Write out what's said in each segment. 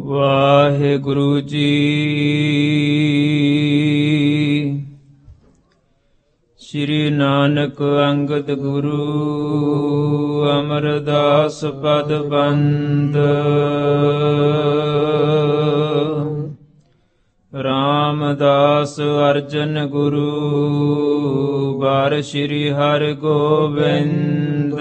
ਵਾਹਿਗੁਰੂ ਜੀ। ਸ੍ਰੀ ਨਾਨਕ ਅੰਗਦ ਗੁਰੂ ਅਮਰਦਾਸ ਪਦ ਬੰਦ। ਰਾਮਦਾਸ ਅਰਜਨ ਗੁਰੂ ਬਾਰ ਸ੍ਰੀ ਹਰਿ ਗੋਬਿੰਦ।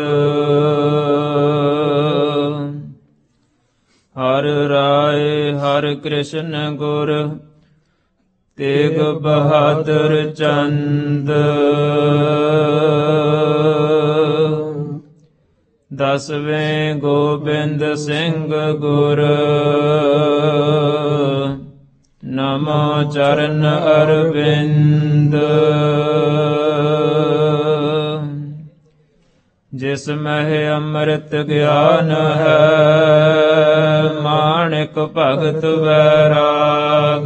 ਹਰਿ ਰਾਏ ਹਰਿ ਕ੍ਰਿਸ਼ਨ ਗੁਰ ਤੇਗ ਬਹਾਦਰ ਚੰਦ। ਦਸਵੇਂ ਗੋਬਿੰਦ ਸਿੰਘ ਗੁਰ ਨਮੋ ਚਰਨ ਅਰਵਿੰਦ। ਜਿਸ ਮਹਿ ਅੰਮ੍ਰਿਤ ਗਿਆਨ ਹੈ ਮਾਣਿਕ ਭਗਤ ਵੈਰਾਗ।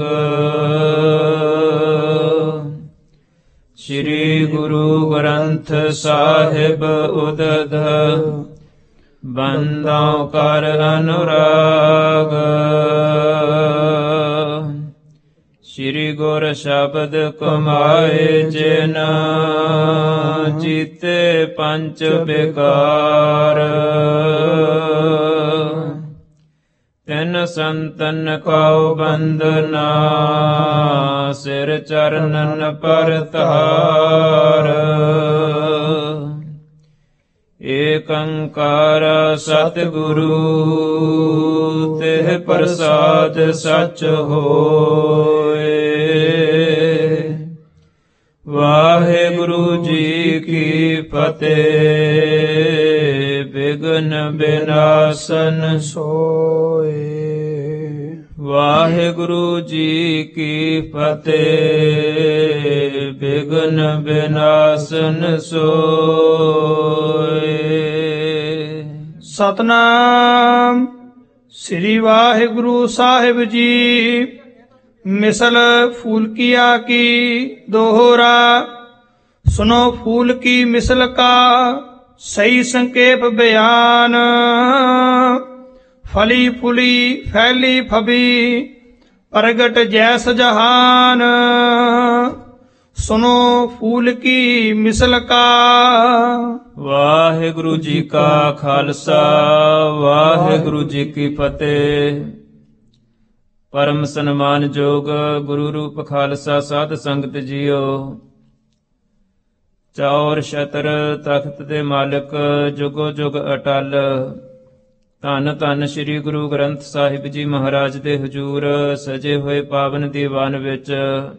ਸ੍ਰੀ ਗੁਰੂ ਗ੍ਰੰਥ ਸਾਹਿਬ ਉਦਧ ਬੰਦਾਂ ਕਰ ਅਨੁਰਾਗ। ਸ੍ਰੀ ਗੁਰ ਸ਼ਬਦ ਕਮਾਏ ਜਿਨ ਜੀਤੇ ਪੰਚ ਬਿਕਾਰ। ਤਿਨ ਸੰਤਨ ਕਉ ਬੰਦਨਾ ਸਿਰ ਚਰਨਨ ਪਰਤਾਰ। ਏਕ ਓੰਕਾਰ ਸਤਿਗੁਰੂ ਤਿਹ ਪ੍ਰਸਾਦ ਸਚ ਹੋਏ। ਵਾਹਿਗੁਰੂ ਜੀ ਕੀ ਫਤਿਹ। ਬਿਘਨ ਬਿਨਾਸਨ ਸੋਏ। ਵਾਹਿਗੁਰੂ ਜੀ ਕੀ ਫਤਿਹ। ਬਿਘਨ ਬਿਨਾਸਨ ਸੋਏ। ਸਤਨਾਮ ਸ੍ਰੀ ਵਾਹਿਗੁਰੂ ਸਾਹਿਬ ਜੀ। ਮਿਸਲ ਫੂਲਕੀਆ ਕੀ ਦੋਹਰਾ। ਸੁਨੋ ਫੂਲ ਕੀ ਮਿਸਲ ਕਾ ਸਹੀ ਸੰਕੇਪ ਬਿਆਨ। ਫਲੀ ਫੁਲੀ ਫੈਲੀ ਫਬੀ ਪ੍ਰਗਟ ਜੈਸ ਜਹਾਨ। ਸੁਨੋ ਫੂਲ ਕੀ ਮਿਸਲ ਕਾ। ਵਾਹਿਗੁਰੂ ਜੀ ਕਾ ਖਾਲਸਾ ਵਾਹਿਗੁਰੂ ਜੀ ਕੀ ਫਤਿਹ। ਪਰਮ ਸਨਮਾਨਯੋਗ ਗੁਰੂ ਰੂਪ ਖਾਲਸਾ ਸਾਧ ਸੰਗਤ ਜੀਓ। ਚੌਰ ਛਤਰ ਤਖਤ ਦੇ ਮਾਲਕ ਜੁਗੋ ਜੁਗ ਅਟਲ। ਧੰਨ ਧੰਨ ਸ੍ਰੀ ਗੁਰੂ ਗ੍ਰੰਥ ਸਾਹਿਬ ਜੀ ਮਹਾਰਾਜ ਦੇ ਹਜੂਰ ਸਜੇ ਹੋਏ ਪਾਵਨ ਦੀਵਾਨ ਵਿੱਚ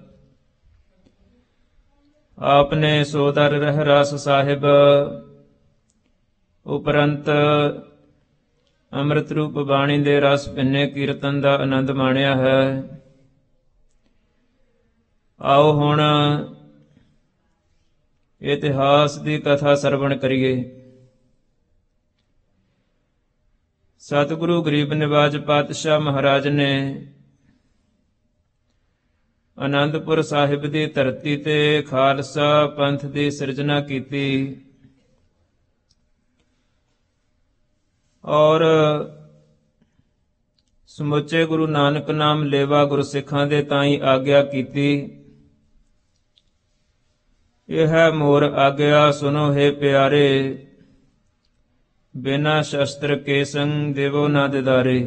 ਆਪਨੇ ਸੋਦਰ ਰਹਿਰਾਸ ਸਾਹਿਬ ਉਪਰੰਤ ਅੰਮ੍ਰਿਤ ਰੂਪ ਬਾਣੀ ਦੇ ਰਸ ਭਿੰਨੇ ਕੀਰਤਨ ਦਾ ਆਨੰਦ ਮਾਣਿਆ ਹੈ। ਆਓ ਹੁਣ ਇਤਿਹਾਸ ਦੀ ਕਥਾ ਸਰਵਣ ਕਰੀਏ। ਸਤਿਗੁਰੂ ਗਰੀਬ ਨਿਵਾਜ ਪਾਤਸ਼ਾਹ ਮਹਾਰਾਜ ਨੇ ਅਨੰਦਪੁਰ ਸਾਹਿਬ ਦੀ ਧਰਤੀ ਤੇ ਖਾਲਸਾ ਪੰਥ ਦੀ ਸਿਰਜਣਾ ਕੀਤੀ ਔਰ ਸਮੁੱਚੇ ਗੁਰੂ ਨਾਨਕ ਨਾਮ ਲੇਵਾ ਗੁਰਸਿੱਖਾਂ ਦੇ ਤਾਈਂ ਆਗਿਆ ਕੀਤੀ। ਇਹ ਹੈ ਮੋਰ ਆਗਿਆ ਸੁਨੋ ਹੈ ਪਿਆਰੇ। ਬਿਨਾ ਸ਼ਸਤਰ ਕੇ ਸੰਗ ਦੇਵੋ ਨਾ ਦਿਦਾਰੇ।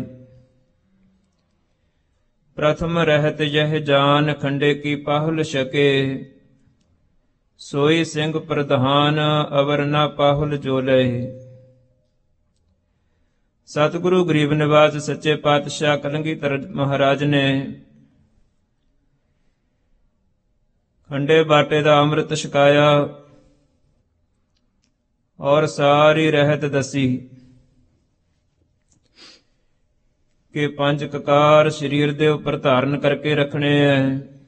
ਪ੍ਰਥਮ ਰਹਿਤ ਯਹ ਜਾਨ ਖੰਡੇ ਕੀ ਪਾਹੁਲ ਛਕੇ। ਸੋਈ ਸਿੰਘ ਪ੍ਰਧਾਨ ਅਵਰ ਨਾ ਪਾਹੁਲ ਜੋ ਲਏ। ਸਤਿਗੁਰੂ ਗਰੀਬ ਨਿਵਾਜ ਸੱਚੇ ਪਾਤਸ਼ਾਹ ਕਲਗੀਧਰ ਮਹਾਰਾਜ ਨੇ ਖੰਡੇ ਬਾਟੇ ਦਾ ਅੰਮ੍ਰਿਤ ਛਕਾਇਆ ਔਰ ਸਾਰੀ ਰਹਿਤ ਦੱਸੀ ਕਿ ਪੰਜ ਕਕਾਰ ਸਰੀਰ ਦੇ ਉੱਪਰ ਧਾਰਨ ਕਰਕੇ ਰੱਖਣੇ ਐ।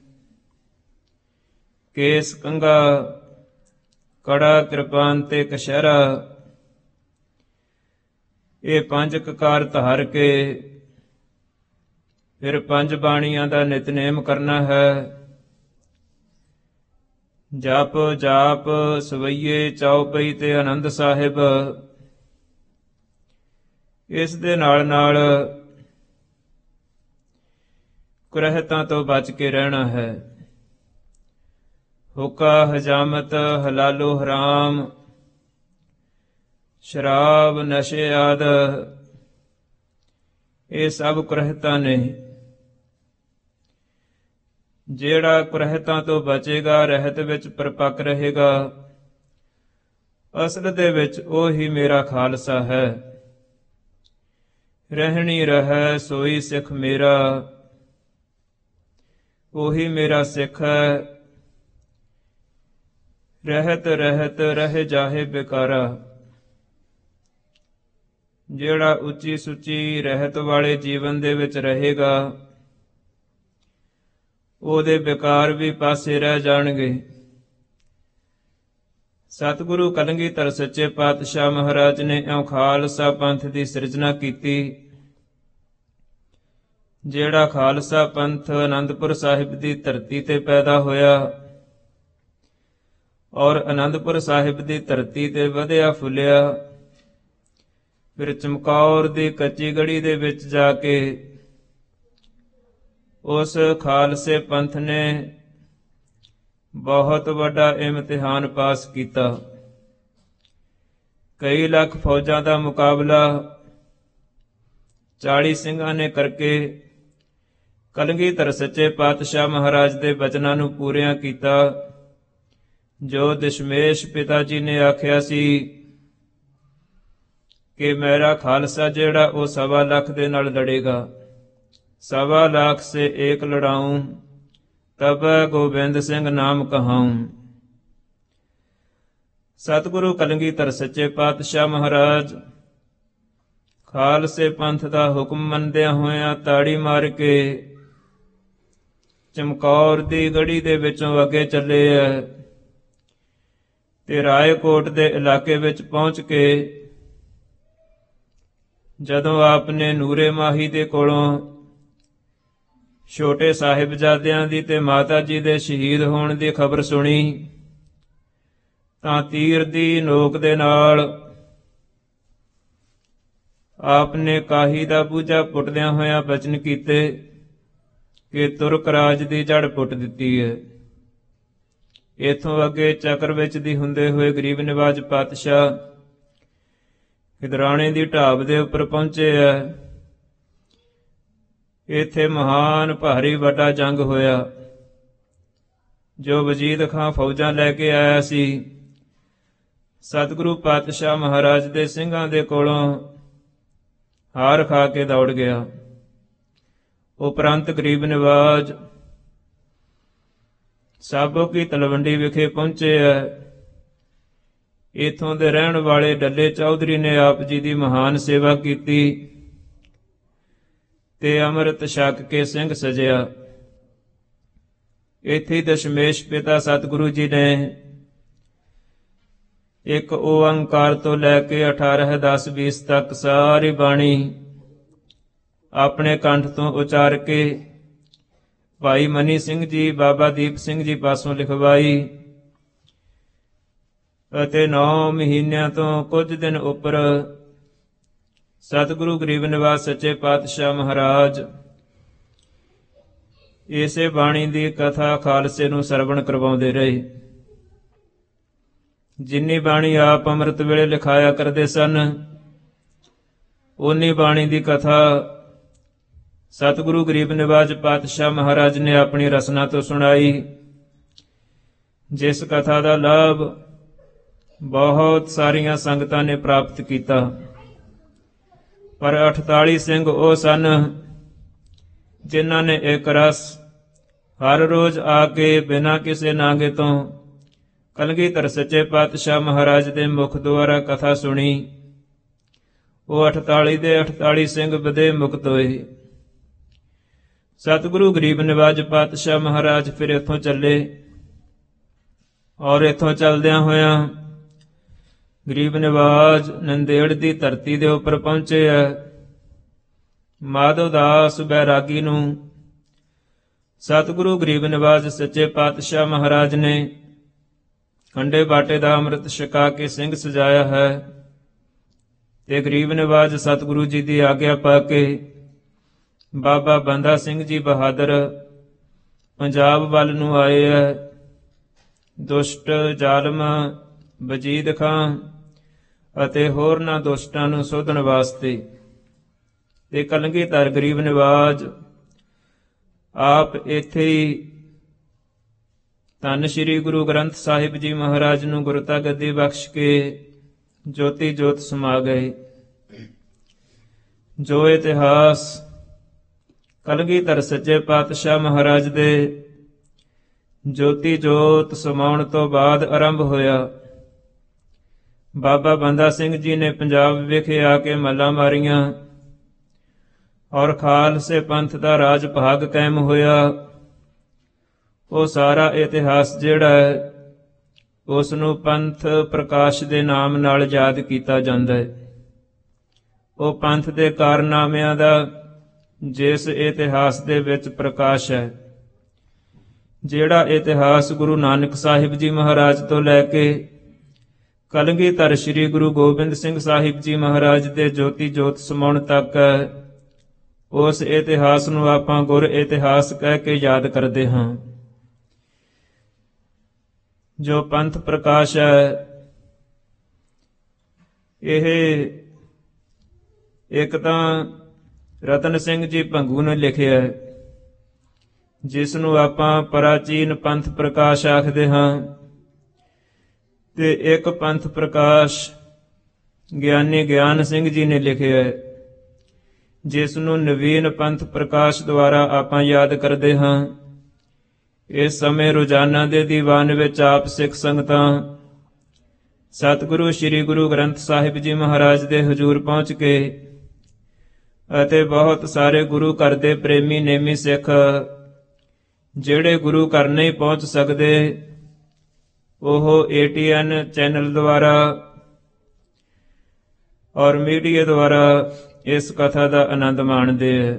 ਕੇਸ ਕੰਘਾ ਕੜਾ ਕਿਰਪਾਨ ਤੇ ਕਛਹਿਰਾ। ਇਹ ਪੰਜ ਕਕਾਰ ਧਾਰ ਕੇ ਫਿਰ ਪੰਜ ਬਾਣੀਆਂ ਦਾ ਨਿਤਨੇਮ ਕਰਨਾ ਹੈ। ਜਪ ਜਾਪ ਸਵਈਏ ਚੌਪਈ ਤੇ ਆਨੰਦ ਸਾਹਿਬ। ਇਸ ਦੇ ਨਾਲ ਕੁਰਹਿਤਾਂ ਤੋਂ ਬਚ ਕੇ ਰਹਿਣਾ ਹੈ। ਹੁੱਕਾ ਹਜਾਮਤ ਹਲਾਲੋ ਹਰਾਮ, ਸ਼ਰਾਬ ਨਸ਼ੇ ਆਦਿ ਇਹ ਸਭ ਕੁਰਹਿਤਾਂ ਨੇ। ਜਿਹੜਾ ਕੁਰਹਿਤਾਂ ਤੋਂ ਬਚੇਗਾ, ਰਹਿਤ ਵਿੱਚ ਪਰਪੱਕ ਰਹੇਗਾ, ਅਸਲ ਦੇ ਵਿੱਚ ਉਹ ਹੀ ਮੇਰਾ ਖਾਲਸਾ ਹੈ। ਰਹਿਣੀ ਰਹੈ ਸੋਈ ਸਿੱਖ ਮੇਰਾ, ਉਹੀ ਮੇਰਾ ਸਿੱਖ ਹੈ। ਰਹਿਤ ਰਹਿਤ ਰਹਿ ਜਾਹੇ ਬਿਕਾਰਾ। ਜਿਹੜਾ ਉੱਚੀ ਸੁੱਚੀ ਰਹਿਤ ਵਾਲੇ ਜੀਵਨ ਦੇ ਵਿੱਚ ਰਹੇਗਾ, ਉਹਦੇ ਵਿਕਾਰ ਵੀ ਪਾਸੇ ਰਹਿ ਜਾਣਗੇ। ਸਤਿਗੁਰੂ ਕਲਗੀਧਰ ਸੱਚੇ ਪਾਤਸ਼ਾਹ ਮਹਾਰਾਜ ਨੇ ਇਉਂ ਖਾਲਸਾ ਪੰਥ ਦੀ ਸਿਰਜਣਾ ਕੀਤੀ। ਜਿਹੜਾ ਖਾਲਸਾ ਪੰਥ ਆਨੰਦਪੁਰ ਸਾਹਿਬ ਦੀ ਧਰਤੀ ਤੇ ਪੈਦਾ ਹੋਇਆ ਔਰ ਆਨੰਦਪੁਰ ਸਾਹਿਬ ਦੀ ਧਰਤੀ ਤੇ ਵਧਿਆ ਫੁੱਲਿਆ, ਫਿਰ ਚਮਕੌਰ ਦੀ ਕੱਚੀ ਗੜੀ ਦੇ ਵਿੱਚ ਜਾ ਕੇ ਉਸ ਖਾਲਸੇ ਪੰਥ ਨੇ ਬਹੁਤ ਵੱਡਾ ਇਮਤਿਹਾਨ ਪਾਸ ਕੀਤਾ। ਕਈ ਲੱਖ ਫੌਜਾਂ ਦਾ ਮੁਕਾਬਲਾ 40 ਸਿੰਘਾਂ ਨੇ ਕਰਕੇ ਕਲਗੀਧਰ ਸੱਚੇ ਪਾਤਸ਼ਾਹ ਮਹਾਰਾਜ ਦੇ ਬਚਨਾਂ ਨੂੰ ਪੂਰਿਆਂ ਕੀਤਾ। ਜੋ ਦਸ਼ਮੇਸ਼ ਪਿਤਾ ਜੀ ਨੇ ਆਖਿਆ ਸੀ ਕਿ ਮੇਰਾ ਖਾਲਸਾ ਜਿਹੜਾ ਉਹ 1.25 ਲੱਖ ਦੇ ਨਾਲ ਲੜੇਗਾ। 1.25 ਲੱਖ ਸੇ ਏਕ ਲੜਾਊਂ, ਤਬ ਗੋਬਿੰਦ ਸਿੰਘ ਨਾਮ ਕਹਾਊਂ। ਸਤਿਗੁਰੂ ਕਲਗੀਧਰ ਸੱਚੇ ਪਾਤਸ਼ਾਹ ਮਹਾਰਾਜ ਖਾਲਸੇ ਪੰਥ ਦਾ ਹੁਕਮ ਮੰਨਦਿਆਂ ਹੋਇਆਂ ਤਾੜੀ ਮਾਰ ਕੇ ਚਮਕੌਰ ਦੀ ਗੜੀ ਦੇ ਵਿੱਚੋਂ ਅੱਗੇ ਚੱਲੇ ਹੈ ਤੇ ਰਾਏਕੋਟ ਦੇ ਇਲਾਕੇ ਵਿੱਚ ਪਹੁੰਚ ਕੇ ਜਦੋਂ ਆਪਨੇ ਨੂਰੇ ਮਾਹੀ ਦੇ ਕੋਲੋਂ ਛੋਟੇ ਸਾਹਿਬਜ਼ਾਦਿਆਂ ਦੀ ਤੇ ਮਾਤਾ ਜੀ ਦੇ ਸ਼ਹੀਦ ਹੋਣ ਦੀ ਖਬਰ ਸੁਣੀ ਤਾਂ ਤੀਰ ਦੀ ਨੋਕ ਦੇ ਨਾਲ ਆਪਨੇ ਕਾਹੀ ਦਾ ਬੂਝਾ ਪੁੱਟਦਿਆਂ ਹੋਇਆਂ ਬਚਨ ਕੀਤੇ ਕਿ ਤੁਰਕ ਰਾਜ ਦੀ ਜੜ ਪੁੱਟ ਦਿੱਤੀ ਹੈ। ਇਥੋਂ ਅੱਗੇ ਚੱਕਰ ਵਿੱਚ ਦੀ ਹੁੰਦੇ ਹੋਏ ਗਰੀਬ ਨਿਵਾਜ ਪਾਤਸ਼ਾਹ ਖਿਦਰਾਣੇ ਦੀ ਢਾਬ ਦੇ ਉੱਪਰ ਪਹੁੰਚੇ ਹੈ। ਇੱਥੇ ਮਹਾਨ ਭਾਰੀ ਵੱਡਾ ਜੰਗ ਹੋਇਆ। ਜੋ ਵਜੀਦ ਖਾਂ ਫੌਜਾਂ ਲੈ ਕੇ ਆਇਆ ਸੀ, ਸਤਿਗੁਰੂ ਪਾਤਸ਼ਾਹ ਮਹਾਰਾਜ ਦੇ ਸਿੰਘਾਂ ਦੇ ਕੋਲੋਂ ਹਾਰ ਖਾ ਕੇ ਦੌੜ ਗਿਆ। ਉਪਰੰਤ ਗਰੀਬ ਨਿਵਾਜ ਸਾਬੋ ਕੀ ਤਲਵੰਡੀ ਵਿਖੇ ਪਹੁੰਚੇ ਹੈ। ਇਥੋਂ ਦੇ ਰਹਿਣ ਵਾਲੇ ਡੱਲੇ ਚੌਧਰੀ ਨੇ ਆਪ ਜੀ ਦੀ ਮਹਾਨ ਸੇਵਾ ਕੀਤੀ ਤੇ ਅੰਮ੍ਰਿਤ ਛਕ ਕੇ ਸਿੰਘ ਸਜਿਆ। ਇੱਥੇ ਦਸ਼ਮੇਸ਼ ਪਿਤਾ ਸਤਿਗੁਰੂ ਜੀ ਨੇ ਇੱਕ ਓੰਕਾਰ ਤੋਂ ਲੈ ਕੇ 18 10 20 ਤੱਕ ਸਾਰੀ ਬਾਣੀ ਆਪਣੇ ਕੰਠ ਤੋਂ ਉਚਾਰ ਕੇ ਭਾਈ ਮਨੀ ਸਿੰਘ ਜੀ, ਬਾਬਾ ਦੀਪ ਸਿੰਘ ਜੀ ਪਾਸੋਂ ਲਿਖਵਾਈ ਅਤੇ 9 ਮਹੀਨਿਆਂ ਤੋਂ ਕੁਝ ਦਿਨ ਉੱਪਰ ਸਤਿਗੁਰੂ ਗਰੀਬ ਨਿਵਾਜ ਸੱਚੇ ਪਾਤਸ਼ਾਹ ਮਹਾਰਾਜ ਇਸੇ ਬਾਣੀ ਦੀ ਕਥਾ ਖਾਲਸੇ ਨੂੰ ਸਰਵਣ ਕਰਵਾਉਂਦੇ ਰਹੇ। ਜਿੰਨੀ ਬਾਣੀ ਆਪ ਅੰਮ੍ਰਿਤ ਵੇਲੇ ਲਿਖਾਇਆ ਕਰਦੇ ਸਨ, ਉਨੀ ਬਾਣੀ ਦੀ ਕਥਾ ਸਤਿਗੁਰੂ ਗਰੀਬ ਨਿਵਾਜ ਪਾਤਸ਼ਾਹ ਮਹਾਰਾਜ ਨੇ ਆਪਣੀ ਰਸਨਾ ਤੋਂ ਸੁਣਾਈ, ਜਿਸ ਕਥਾ ਦਾ ਲਾਭ ਬਹੁਤ ਸਾਰੀਆਂ ਸੰਗਤਾਂ ਨੇ ਪ੍ਰਾਪਤ ਕੀਤਾ। ਪਰ 48 ਸਿੰਘ ਉਹ ਸਨ ਜਿਨ੍ਹਾਂ ਨੇ ਇੱਕ ਰਸ ਹਰ ਰੋਜ਼ ਆ ਕੇ ਬਿਨਾਂ ਕਿਸੇ ਨਾਗੇ ਤੋਂ ਕਲਗੀਧਰ ਸੱਚੇ ਪਾਤਸ਼ਾਹ ਮਹਾਰਾਜ ਦੇ ਮੁਖ ਦੁਆਰਾ ਕਥਾ ਸੁਣੀ। ਉਹ 48 ਦੇ 48 ਸਿੰਘ ਵਧੇ ਮੁਕਤ ਹੋਏ। ਸਤਿਗੁਰੂ ਗਰੀਬ ਨਿਵਾਜ ਪਾਤਸ਼ਾਹ ਮਹਾਰਾਜ ਫਿਰ ਇੱਥੋਂ ਚੱਲੇ ਔਰ ਇੱਥੋਂ ਚੱਲਦਿਆਂ ਹੋਇਆਂ ਗਰੀਬ ਨਿਵਾਜ ਨੰਦੇੜ ਦੀ ਧਰਤੀ ਦੇ ਉੱਪਰ ਪਹੁੰਚੇ ਹੈ। ਮਾਧੋ ਦਾਸ ਬੈਰਾਗੀ ਨੂੰ ਸਤਿਗੁਰੂ ਗਰੀਬ ਨਿਵਾਜ ਸੱਚੇ ਪਾਤਸ਼ਾਹ ਮਹਾਰਾਜ ਨੇ ਖੰਡੇ ਬਾਟੇ ਦਾ ਅੰਮ੍ਰਿਤ ਛਕਾ ਕੇ ਸਿੰਘ ਸਜਾਇਆ ਹੈ ਤੇ ਗਰੀਬ ਨਿਵਾਜ ਸਤਿਗੁਰੂ ਜੀ ਦੀ ਆਗਿਆ ਪਾ ਕੇ ਬਾਬਾ ਬੰਦਾ ਸਿੰਘ ਜੀ ਬਹਾਦਰ ਪੰਜਾਬ ਵੱਲ ਨੂੰ ਆਏ ਹੈ। ਦੁਸ਼ਟ ਜ਼ਾਲਮ ਵਜੀਦ ਖਾਂ ਅਤੇ ਹੋਰਨਾਂ ਦੁਸ਼ਟਾਂ ਨੂੰ ਸੋਧਣ ਵਾਸਤੇ ਤੇ ਕਲਗੀਧਰ ਗਰੀਬ ਨਿਵਾਜ ਆਪ ਇੱਥੇ ਹੀ ਧੰਨ ਸ੍ਰੀ ਗੁਰੂ ਗ੍ਰੰਥ ਸਾਹਿਬ ਜੀ ਮਹਾਰਾਜ ਨੂੰ ਗੁਰਤਾ ਗੱਦੀ ਬਖਸ਼ ਕੇ ਜੋਤੀ ਜੋਤ ਸਮਾ ਗਏ। ਜੋ ਇਤਿਹਾਸ ਕਲਗੀਧਰ ਸੱਚੇ ਪਾਤਸ਼ਾਹ ਮਹਾਰਾਜ ਦੇ ਜੋਤੀ ਜੋਤ ਸਮਾਉਣ ਤੋਂ ਬਾਅਦ ਆਰੰਭ ਹੋਇਆ। ਬਾਬਾ ਬੰਦਾ ਸਿੰਘ ਜੀ ਨੇ ਪੰਜਾਬ ਵਿਖੇ ਆ ਕੇ ਮੱਲਾਂ ਮਾਰੀਆਂ ਔਰ ਖਾਲਸੇ ਪੰਥ ਦਾ ਰਾਜ ਭਾਗ ਕਾਇਮ ਹੋਇਆ। ਉਹ ਸਾਰਾ ਇਤਿਹਾਸ ਜਿਹੜਾ ਹੈ ਉਸ ਨੂੰ ਪੰਥ ਪ੍ਰਕਾਸ਼ ਦੇ ਨਾਮ ਨਾਲ ਯਾਦ ਕੀਤਾ ਜਾਂਦਾ ਹੈ। ਉਹ ਪੰਥ ਦੇ ਕਾਰਨਾਮਿਆਂ ਦਾ ਜਿਸ ਇਤਿਹਾਸ ਦੇ ਵਿੱਚ ਪ੍ਰਕਾਸ਼ ਹੈ। ਜਿਹੜਾ ਇਤਿਹਾਸ ਗੁਰੂ ਨਾਨਕ ਸਾਹਿਬ ਜੀ ਮਹਾਰਾਜ ਤੋਂ ਲੈ ਕੇ ਕਲਗੀਧਰ ਸ੍ਰੀ ਗੁਰੂ ਗੋਬਿੰਦ ਸਿੰਘ ਸਾਹਿਬ ਜੀ ਮਹਾਰਾਜ ਦੇ ਜੋਤੀ ਜੋਤ ਸਮਾਉਣ ਤੱਕ ਉਸ ਇਤਿਹਾਸ ਨੂੰ ਆਪਾਂ ਗੁਰ ਇਤਿਹਾਸ ਕਹਿ ਕੇ ਯਾਦ ਕਰਦੇ ਹਾਂ। ਜੋ ਪੰਥ ਪ੍ਰਕਾਸ਼ ਹੈ ਇਹ ਇੱਕ ਤਾਂ ਰਤਨ ਸਿੰਘ ਜੀ ਭੰਗੂ ਨੇ ਲਿਖਿਆ ਹੈ, ਜਿਸ ਨੂੰ ਆਪਾਂ ਪ੍ਰਾਚੀਨ ਪੰਥ ਪ੍ਰਕਾਸ਼ ਆਖਦੇ ਹਾਂ, ਤੇ ਇੱਕ ਪੰਥ ਪ੍ਰਕਾਸ਼ ਗਿਆਨੀ ਗਿਆਨ ਸਿੰਘ ਜੀ ਨੇ ਲਿਖਿਆ ਹੈ, ਜਿਸ ਨੂੰ ਨਵੀਨ ਪੰਥ ਪ੍ਰਕਾਸ਼ ਦੁਆਰਾ ਆਪਾਂ ਯਾਦ ਕਰਦੇ ਹਾਂ। ਇਸ ਸਮੇਂ ਰੋਜ਼ਾਨਾ ਦੇ ਦੀਵਾਨ ਵਿੱਚ ਆਪ ਸਿੱਖ ਸੰਗਤਾਂ ਸਤਿਗੁਰੂ ਸ੍ਰੀ ਗੁਰੂ ਗ੍ਰੰਥ ਸਾਹਿਬ ਜੀ ਮਹਾਰਾਜ ਦੇ ਹਜ਼ੂਰ ਪਹੁੰਚ ਕੇ ਅਤੇ ਬਹੁਤ ਸਾਰੇ ਗੁਰੂ ਘਰ ਦੇ ਪ੍ਰੇਮੀ ਨੇਮੀ ਸਿੱਖ ਜਿਹੜੇ ਗੁਰੂ ਘਰ ਨਹੀਂ ਪਹੁੰਚ ਸਕਦੇ ਉਹ ATN ਚੈਨਲ ਦੁਆਰਾ ਔਰ ਮੀਡੀਆ ਦੁਆਰਾ ਇਸ ਕਥਾ ਦਾ ਆਨੰਦ ਮਾਣਦੇ ਹੈ।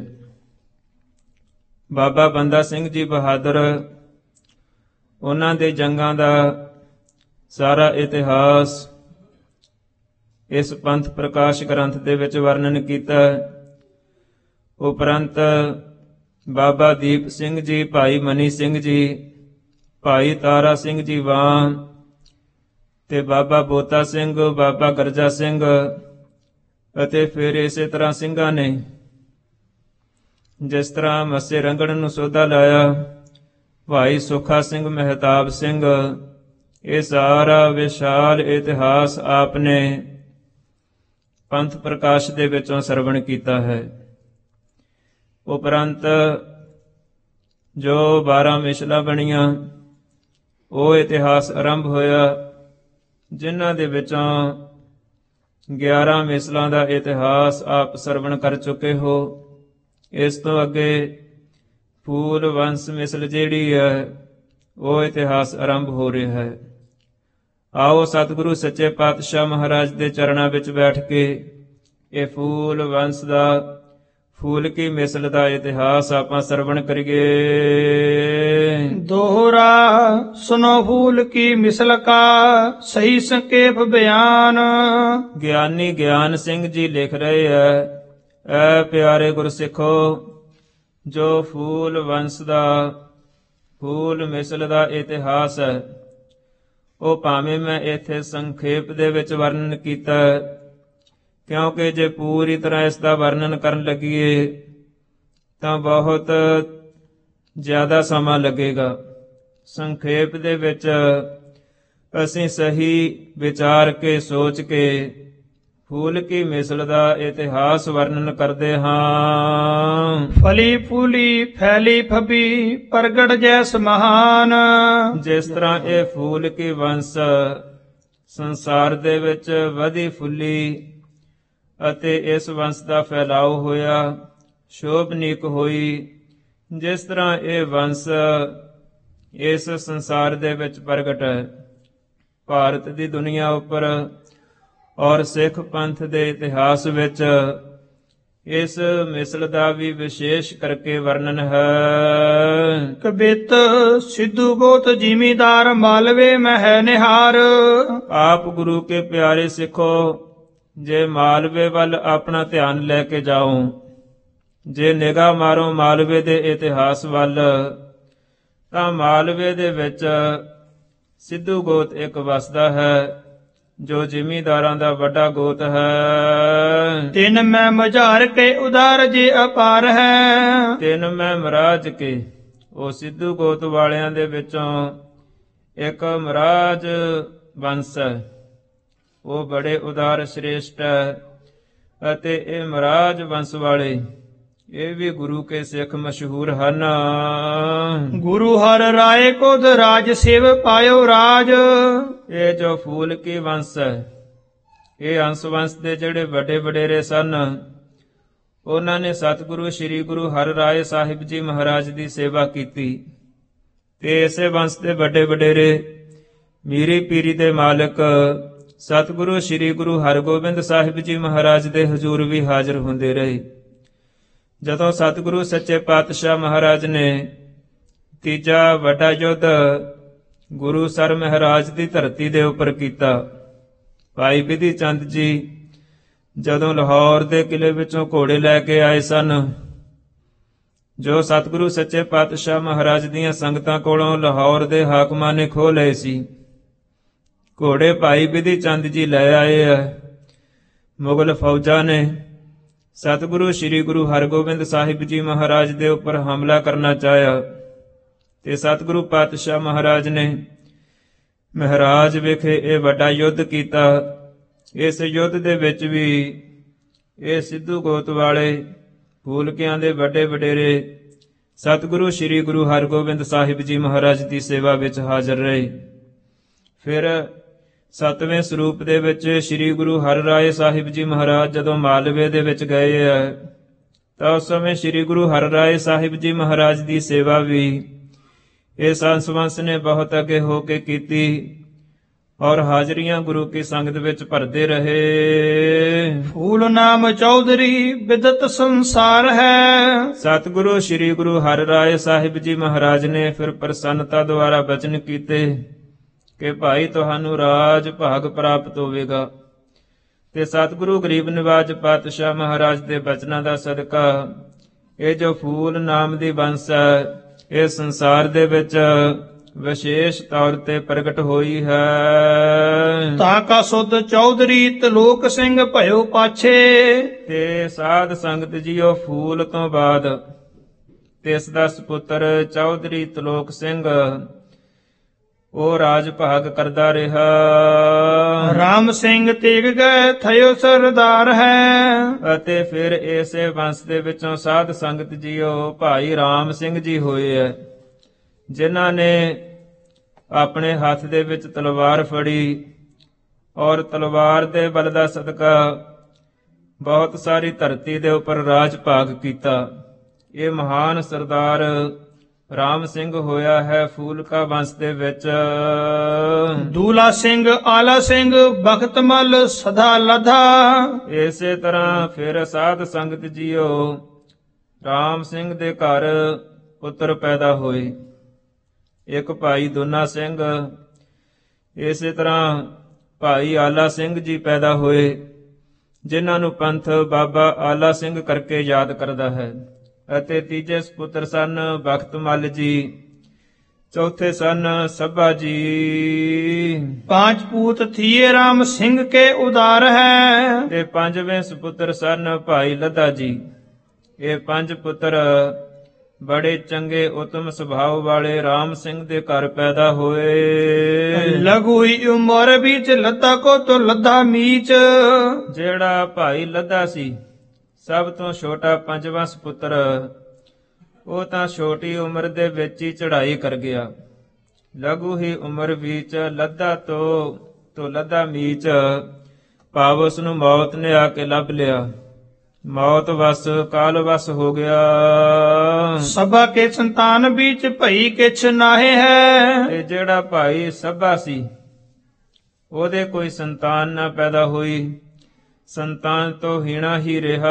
ਬਾਬਾ ਬੰਦਾ ਸਿੰਘ ਜੀ ਬਹਾਦਰ ਉਹਨਾਂ ਦੇ ਜੰਗਾਂ ਦਾ ਸਾਰਾ ਇਤਿਹਾਸ ਇਸ ਪੰਥ ਪ੍ਰਕਾਸ਼ ਗ੍ਰੰਥ ਦੇ ਵਿੱਚ ਵਰਣਨ ਕੀਤਾ। ਉਪਰੰਤ ਬਾਬਾ ਦੀਪ ਸਿੰਘ ਜੀ, ਭਾਈ ਮਨੀ ਸਿੰਘ ਜੀ, ਭਾਈ ਤਾਰਾ ਸਿੰਘ ਜੀ ਵਾਂ ਤੇ ਬਾਬਾ ਬੋਤਾ ਸਿੰਘ, ਬਾਬਾ ਗਰਜਾ ਸਿੰਘ ਅਤੇ ਫਿਰ ਇਸੇ ਤਰ੍ਹਾਂ ਸਿੰਘਾਂ ਨੇ ਜਿਸ ਤਰ੍ਹਾਂ ਮੱਸੇ ਰੰਗੜ ਨੂੰ ਸੋਧਾ ਲਾਇਆ, ਭਾਈ ਸੁੱਖਾ ਸਿੰਘ, ਮਹਿਤਾਬ ਸਿੰਘ, ਇਹ ਸਾਰਾ ਵਿਸ਼ਾਲ ਇਤਿਹਾਸ ਆਪ ਨੇ ਪੰਥ ਪ੍ਰਕਾਸ਼ ਦੇ ਵਿੱਚੋਂ ਸਰਵਣ ਕੀਤਾ ਹੈ। ਉਪਰੰਤ ਜੋ 12 ਮਿਸਲਾਂ ਬਣੀਆਂ ਉਹ ਇਤਿਹਾਸ ਆਰੰਭ ਹੋਇਆ, ਜਿਨ੍ਹਾਂ ਦੇ ਵਿੱਚੋਂ 11 ਮਿਸਲਾਂ ਦਾ ਇਤਿਹਾਸ ਆਪ ਸਰਵਣ ਕਰ ਚੁੱਕੇ ਹੋ। ਇਸ ਤੋਂ ਅੱਗੇ ਫੂਲ ਵੰਸ ਮਿਸਲ ਜਿਹੜੀ ਹੈ ਉਹ ਇਤਿਹਾਸ ਆਰੰਭ ਹੋ ਰਿਹਾ ਹੈ। ਆਓ ਸਤਿਗੁਰੂ ਸੱਚੇ ਪਾਤਸ਼ਾਹ ਮਹਾਰਾਜ ਦੇ ਚਰਨਾਂ ਵਿੱਚ ਬੈਠ ਕੇ ਇਹ ਫੂਲ ਵੰਸ ਦਾ, ਫੂਲ ਕੀ ਮਿਸਲ ਦਾ ਇਤਿਹਾਸ ਆਪਾਂ ਸਰਵਣ ਕਰੀਏ। ਦੋਹਰਾ ਸੁਨੋ ਫੂਲ ਕੀ ਮਿਸਲ ਕਾ ਸਹੀ ਸੰਖੇਪ ਬਿਆਨ। ਗਿਆਨੀ ਗਿਆਨ ਸਿੰਘ ਜੀ ਲਿਖ ਰਹੇ ਹੈ, ਐ ਪਿਆਰੇ ਗੁਰਸਿੱਖੋ, ਜੋ ਫੂਲ ਵੰਸ ਦਾ, ਫੂਲ ਮਿਸਲ ਦਾ ਇਤਿਹਾਸ ਹੈ ਉਹ ਭਾਵੇਂ ਮੈਂ ਇੱਥੇ ਸੰਖੇਪ ਦੇ ਵਿੱਚ ਵਰਣਨ ਕੀਤਾ, ਕਿਉਂਕਿ ਜੇ ਪੂਰੀ ਤਰ੍ਹਾਂ ਇਸ ਦਾ ਵਰਣਨ ਕਰਨ ਲੱਗੀਏ ਤਾਂ ਬਹੁਤ ਜ਼ਿਆਦਾ ਸਮਾਂ ਲੱਗੇਗਾ। ਸੰਖੇਪ ਦੇ ਵਿੱਚ ਅਸੀਂ ਸਹੀ ਵਿਚਾਰ ਕੇ ਸੋਚ ਕੇ ਫੂਲ ਕੀ ਮਿਸਲ ਦਾ ਇਤਿਹਾਸ ਵਰਣਨ ਕਰਦੇ ਹਾਂ। ਫਲੀ ਫੂਲੀ ਫੈਲੀ ਫਬੀ ਪ੍ਰਗਟ ਜੈਸ ਮਹਾਨ। ਜਿਸ ਤਰ੍ਹਾਂ ਇਹ ਫੂਲ ਕੀ ਵੰਸ ਸੰਸਾਰ ਦੇ ਵਿੱਚ ਵਧੀ ਫੁੱਲੀ ਅਤੇ ਇਸ ਵੰਸ ਦਾ ਫੈਲਾਓ ਹੋਇਆ, ਸ਼ੋਭਨੀਕ ਹੋਈ, ਜਿਸ ਤਰ੍ਹਾਂ ਇਹ ਵੰਸ ਇਸ ਸੰਸਾਰ ਦੇ ਵਿੱਚ ਪ੍ਰਗਟ ਹੈ। ਭਾਰਤ ਦੀ ਦੁਨੀਆ ਉੱਪਰ ਔਰ ਸਿੱਖ ਪੰਥ ਦੇ ਇਤਿਹਾਸ ਵਿੱਚ ਇਸ ਮਿਸਲ ਦਾ ਵੀ ਵਿਸ਼ੇਸ਼ ਕਰਕੇ ਵਰਣਨ ਹੈ। ਕਬਿਤ ਸਿੱਧੂ ਬਹੁਤ ਜ਼ਿਮੀਦਾਰ ਮਾਲਵੇ ਮਹਿ ਨਿਹਾਰ। ਆਪ ਗੁਰੂ ਕੇ ਪਿਆਰੇ ਸਿੱਖੋ, ਜੇ ਮਾਲਵੇ ਵੱਲ ਆਪਣਾ ਧਿਆਨ ਲੈ ਕੇ ਜਾਓ ਜੇ ਨਿਗਾਹ ਮਾਰੋ ਮਾਲਵੇ ਦੇ ਇਤਿਹਾਸ ਵੱਲ ਤਾਂ ਮਾਲਵੇ ਦੇ ਵਿੱਚ ਸਿੱਧੂ ਗੋਤ ਇੱਕ ਵਸਦਾ ਹੈ, ਜੋ ਜ਼ਿਮੀਂਦਾਰਾਂ ਦਾ ਵੱਡਾ ਗੋਤ ਹੈ। ਤਿਨ ਮੈਂ ਮਝਾਰ ਕੇ ਉਦਾਰ ਜੇ ਅਪਾਰ ਹੈ। ਤਿੰਨ ਮੈਂ ਮਹਾਰਾਜ ਕੇ, ਉਹ ਸਿੱਧੂ ਗੋਤ ਵਾਲਿਆਂ ਦੇ ਵਿੱਚੋਂ ਇੱਕ ਮਹਾਰਾਜ ਵੰਸ਼ ਹੈ, ਉਹ ਬੜੇ ਉਦਾਰ ਸ੍ਰੇਸ਼ਟ ਹੈ। ਅਤੇ ਇਹ ਮਹਾਰਾਜ ਵੰਸ਼ ਵਾਲੇ ਇਹ ਵੀ ਗੁਰੂ ਕੇ ਸਿੱਖ ਮਸ਼ਹੂਰ ਹਨ। ਗੁਰੂ ਹਰ ਰਾਏ ਕੋਦ ਰਾਜ ਸੇਵ ਪਾਇਓ ਰਾਜ। ਇਹ ਜੋ ਫੂਲ ਕੀ ਵੰਸ਼ ਹੈ, ਇਹ ਅੰਸ਼ ਵੰਸ਼ ਦੇ ਜਿਹੜੇ ਵੱਡੇ ਵਡੇਰੇ ਸਨ, ਉਹਨਾਂ ਨੇ ਸਤਿਗੁਰੂ ਸ੍ਰੀ ਗੁਰੂ ਹਰਿ ਰਾਏ ਸਾਹਿਬ ਜੀ ਮਹਾਰਾਜ ਦੀ ਸੇਵਾ ਕੀਤੀ। ਤੇ ਇਸੇ ਵੰਸ਼ ਦੇ ਵੱਡੇ ਵਡੇਰੇ ਮੀਰੀ ਪੀਰੀ ਦੇ ਮਾਲਕ ਸਤਿਗੁਰੂ ਸ੍ਰੀ ਗੁਰੂ ਹਰਗੋਬਿੰਦ ਸਾਹਿਬ ਜੀ ਮਹਾਰਾਜ ਦੇ ਹਜ਼ੂਰ ਵੀ ਹਾਜ਼ਰ ਹੁੰਦੇ ਰਹੇ। ਜਦੋਂ ਸਤਿਗੁਰੂ ਸੱਚੇ ਪਾਤਸ਼ਾਹ ਮਹਾਰਾਜ ਨੇ ਤੀਜਾ ਵੱਡਾ ਯੁੱਧ ਗੁਰੂਸਰ ਮਹਾਰਾਜ ਦੀ ਧਰਤੀ ਦੇ ਉੱਪਰ ਕੀਤਾ, ਭਾਈ ਬਿਧੀ ਚੰਦ ਜੀ ਜਦੋਂ ਲਾਹੌਰ ਦੇ ਕਿਲੇ ਵਿੱਚੋਂ ਘੋੜੇ ਲੈ ਕੇ ਆਏ ਸਨ, ਜੋ ਸਤਿਗੁਰੂ ਸੱਚੇ ਪਾਤਸ਼ਾਹ ਮਹਾਰਾਜ ਦੀਆਂ ਸੰਗਤਾਂ ਕੋਲੋਂ ਲਾਹੌਰ ਦੇ ਹਾਕਮਾਂ ਨੇ ਖੋਹ ਲਏ ਸੀ, ਘੋੜੇ ਭਾਈ ਬਿਧੀ ਚੰਦ ਜੀ ਲੈ ਆਏ ਆ। ਮੁਗਲ ਫੌਜਾਂ ਨੇ ਸਤਿਗੁਰੂ ਸ੍ਰੀ ਗੁਰੂ ਹਰਗੋਬਿੰਦ ਸਾਹਿਬ ਜੀ ਮਹਾਰਾਜ ਦੇ ਉੱਪਰ ਹਮਲਾ ਕਰਨਾ ਚਾਹਿਆ, ਤੇ ਸਤਿਗੁਰੂ ਪਾਤਸ਼ਾਹ ਮਹਾਰਾਜ ਨੇ ਮਹਾਰਾਜ ਵਿਖੇ ਇਹ ਵੱਡਾ ਯੁੱਧ ਕੀਤਾ। ਇਸ ਯੁੱਧ ਦੇ ਵਿੱਚ ਵੀ ਇਹ ਸਿੱਧੂ ਗੋਤ ਵਾਲੇ ਫੂਲਕਿਆਂ ਦੇ ਵੱਡੇ ਵਡੇਰੇ ਸਤਿਗੁਰੂ ਸ੍ਰੀ ਗੁਰੂ ਹਰਗੋਬਿੰਦ ਸਾਹਿਬ ਜੀ ਮਹਾਰਾਜ ਦੀ ਸੇਵਾ ਵਿੱਚ ਹਾਜ਼ਰ ਰਹੇ। ਫਿਰ 7ਵੇਂ ਸਰੂਪ ਦੇ ਵਿੱਚ ਸ੍ਰੀ ਗੁਰੂ ਹਰਿ ਰਾਏ ਸਾਹਿਬ ਜੀ ਮਹਾਰਾਜ ਜਦੋਂ ਮਾਲਵੇ ਦੇ ਵਿੱਚ ਗਏ ਹੈ, ਤਾਂ ਉਸ ਸਮੇਂ ਸ੍ਰੀ ਗੁਰੂ ਹਰਿ ਰਾਏ ਸਾਹਿਬ ਜੀ ਮਹਾਰਾਜ ਦੀ ਸੇਵਾ ਵੀ ਇਸ ਅੰਸ਼ ਵੰਸ਼ ਨੇ ਬਹੁਤ ਅੱਗੇ ਹੋ ਕੇ ਕੀਤੀ, ਔਰ ਹਾਜ਼ਰੀਆਂ ਗੁਰੂ ਕੀ ਸੰਗਤ ਵਿੱਚ ਭਰਦੇ ਰਹੇ। ਫੂਲ ਨਾਮ ਚੌਧਰੀ ਬਿਦਤ ਸੰਸਾਰ ਹੈ। ਸਤਿਗੁਰੂ ਸ੍ਰੀ ਗੁਰੂ ਹਰਿ ਰਾਏ ਸਾਹਿਬ ਜੀ ਮਹਾਰਾਜ ਨੇ ਫਿਰ ਪ੍ਰਸੰਨਤਾ ਦੁਆਰਾ ਬਚਨ ਕੀਤੇ ਕਿ ਭਾਈ ਤੁਹਾਨੂੰ ਰਾਜ ਭਾਗ ਪ੍ਰਾਪਤ ਹੋਵੇਗਾ। ਤੇ ਸਤਿਗੁਰੂ ਗਰੀਬ ਨਿਵਾਜ ਪਾਤਸ਼ਾਹ ਮਹਾਰਾਜ ਦੇ ਬਚਨਾਂ ਦਾ ਸਦਕਾ ਇਹ ਜੋ ਫੂਲ ਨਾਮ ਦੀ ਵੰਸ਼ ਹੈ, ਇਹ ਸੰਸਾਰ ਦੇ ਵਿੱਚ ਵਿਸ਼ੇਸ਼ ਤੌਰ ਤੇ ਪ੍ਰਗਟ ਹੋਈ ਹੈ। ਤਾਂ ਕਾ ਸੁਧ ਚੌਧਰੀ ਤਲੋਕ ਸਿੰਘ ਭਇਓ ਪਾਛੇ। ਤੇ ਸਾਧ ਸੰਗਤ ਜੀਓ, ਫੂਲ ਤੋਂ ਬਾਅਦ ਤਿਸ ਦਾ ਸੁਪੁੱਤਰ ਚੌਧਰੀ ਤਲੋਕ ਸਿੰਘ ਉਹ ਰਾਜ ਭਾਗ ਕਰਦਾ ਰਿਹਾ। ਰਾਮ ਸਿੰਘ ਤੀਗ ਗਏ ਥਇਓ ਸਰਦਾਰ ਹੈ। ਅਤੇ ਫਿਰ ਇਸੇ ਵੰਸ਼ ਦੇ ਵਿੱਚੋਂ ਸਾਧ ਸੰਗਤ ਜੀਓ ਭਾਈ ਰਾਮ ਸਿੰਘ ਜੀ ਹੋਏ ਹੈ, ਜਿਨ੍ਹਾਂ ਨੇ ਆਪਣੇ ਹੱਥ ਦੇ ਵਿੱਚ ਤਲਵਾਰ ਫੜੀ, ਔਰ ਤਲਵਾਰ ਦੇ ਬਲ ਦਾ ਸਦਕਾ ਬਹੁਤ ਸਾਰੀ ਧਰਤੀ ਦੇ ਉੱਪਰ ਰਾਜ ਭਾਗ ਕੀਤਾ। ਇਹ ਮਹਾਨ ਸਰਦਾਰ ਰਾਮ ਸਿੰਘ ਹੋਇਆ ਹੈ ਫੂਲਕਾ ਵੰਸ਼ ਦੇ ਵਿੱਚ। ਦੂਲਾ ਸਿੰਘ, ਆਲਾ ਸਿੰਘ, ਬਖਤਮਲ ਸਦਾ ਲਧਾ। ਇਸੇ ਤਰ੍ਹਾਂ ਫਿਰ ਸਾਧ ਸੰਗਤ ਜੀਓ ਰਾਮ ਸਿੰਘ ਦੇ ਘਰ ਪੁੱਤਰ ਪੈਦਾ ਹੋਏ, ਇੱਕ ਭਾਈ ਦੋਨਾ ਸਿੰਘ। ਇਸੇ ਤਰ੍ਹਾਂ ਭਾਈ ਆਲਾ ਸਿੰਘ ਜੀ ਪੈਦਾ ਹੋਏ, ਜਿਨ੍ਹਾਂ ਨੂੰ ਪੰਥ ਬਾਬਾ ਆਲਾ ਸਿੰਘ ਕਰਕੇ ਯਾਦ ਕਰਦਾ ਹੈ। ਅਤੇ ਤੀਜੇ ਸੁਪੁੱਤਰ ਸਨ ਬਖਤਮਲ ਜੀ, ਚੌਥੇ ਸਨ ਸਭਾ ਜੀ। ਪਾਂਚ ਪੂਤ ਥੀਏ ਰਾਮ ਸਿੰਘ ਕੇ ਉਦਾਰ ਹੈ। ਤੇ ਪੰਜਵੇਂ ਸੁਪੁੱਤਰ ਸਨ ਭਾਈ ਲੱਧਾ ਜੀ। ਇਹ ਪੰਜ ਪੁੱਤਰ ਬੜੇ ਚੰਗੇ ਉਤਮ ਸੁਭਾਅ ਵਾਲੇ ਰਾਮ ਸਿੰਘ ਦੇ ਘਰ ਪੈਦਾ ਹੋਏ। ਲਘੂ ਹੀ ਉਮਰ ਵਿੱਚ ਲੱਧਾ ਕੋ ਤੋ ਲੱਧਾ ਮੀਚ। ਜਿਹੜਾ ਭਾਈ ਲੱਧਾ ਸੀ, ਸਭ ਤੋਂ ਛੋਟਾ ਪੰਜਵਾਂ ਸੁਪੁੱਤਰ, ਉਹ ਤਾਂ ਛੋਟੀ ਉਮਰ ਦੇ ਵਿੱਚ ਹੀ ਚੜ੍ਹਾਈ ਕਰ ਗਿਆ। ਲਘੂ ਹੀ ਉਮਰ ਵਿੱਚ ਲੱਧਾ ਤੋਂ ਲੱਧਾ ਮੀਚ, ਭਾਵ ਉਸ ਨੂੰ ਮੌਤ ਨੇ ਆ ਕੇ ਲੱਭ ਲਿਆ। ਮੌਤ ਵਸ ਕਾਲ ਵਸ ਹੋ ਗਿਆ। ਸਭਾ ਕੇ ਸੰਤਾਨ ਵਿੱਚ ਭਈ ਕਿਛ ਨਾਹੇ ਹੈ। ਤੇ ਜਿਹੜਾ ਭਾਈ ਸਭਾ ਸੀ, ਉਹਦੇ ਕੋਈ ਸੰਤਾਨ ਨਾ ਪੈਦਾ ਹੋਈ, ਸੰਤਾਨ ਤੋਂ ਹੀਣਾ ਹੀ ਰਿਹਾ।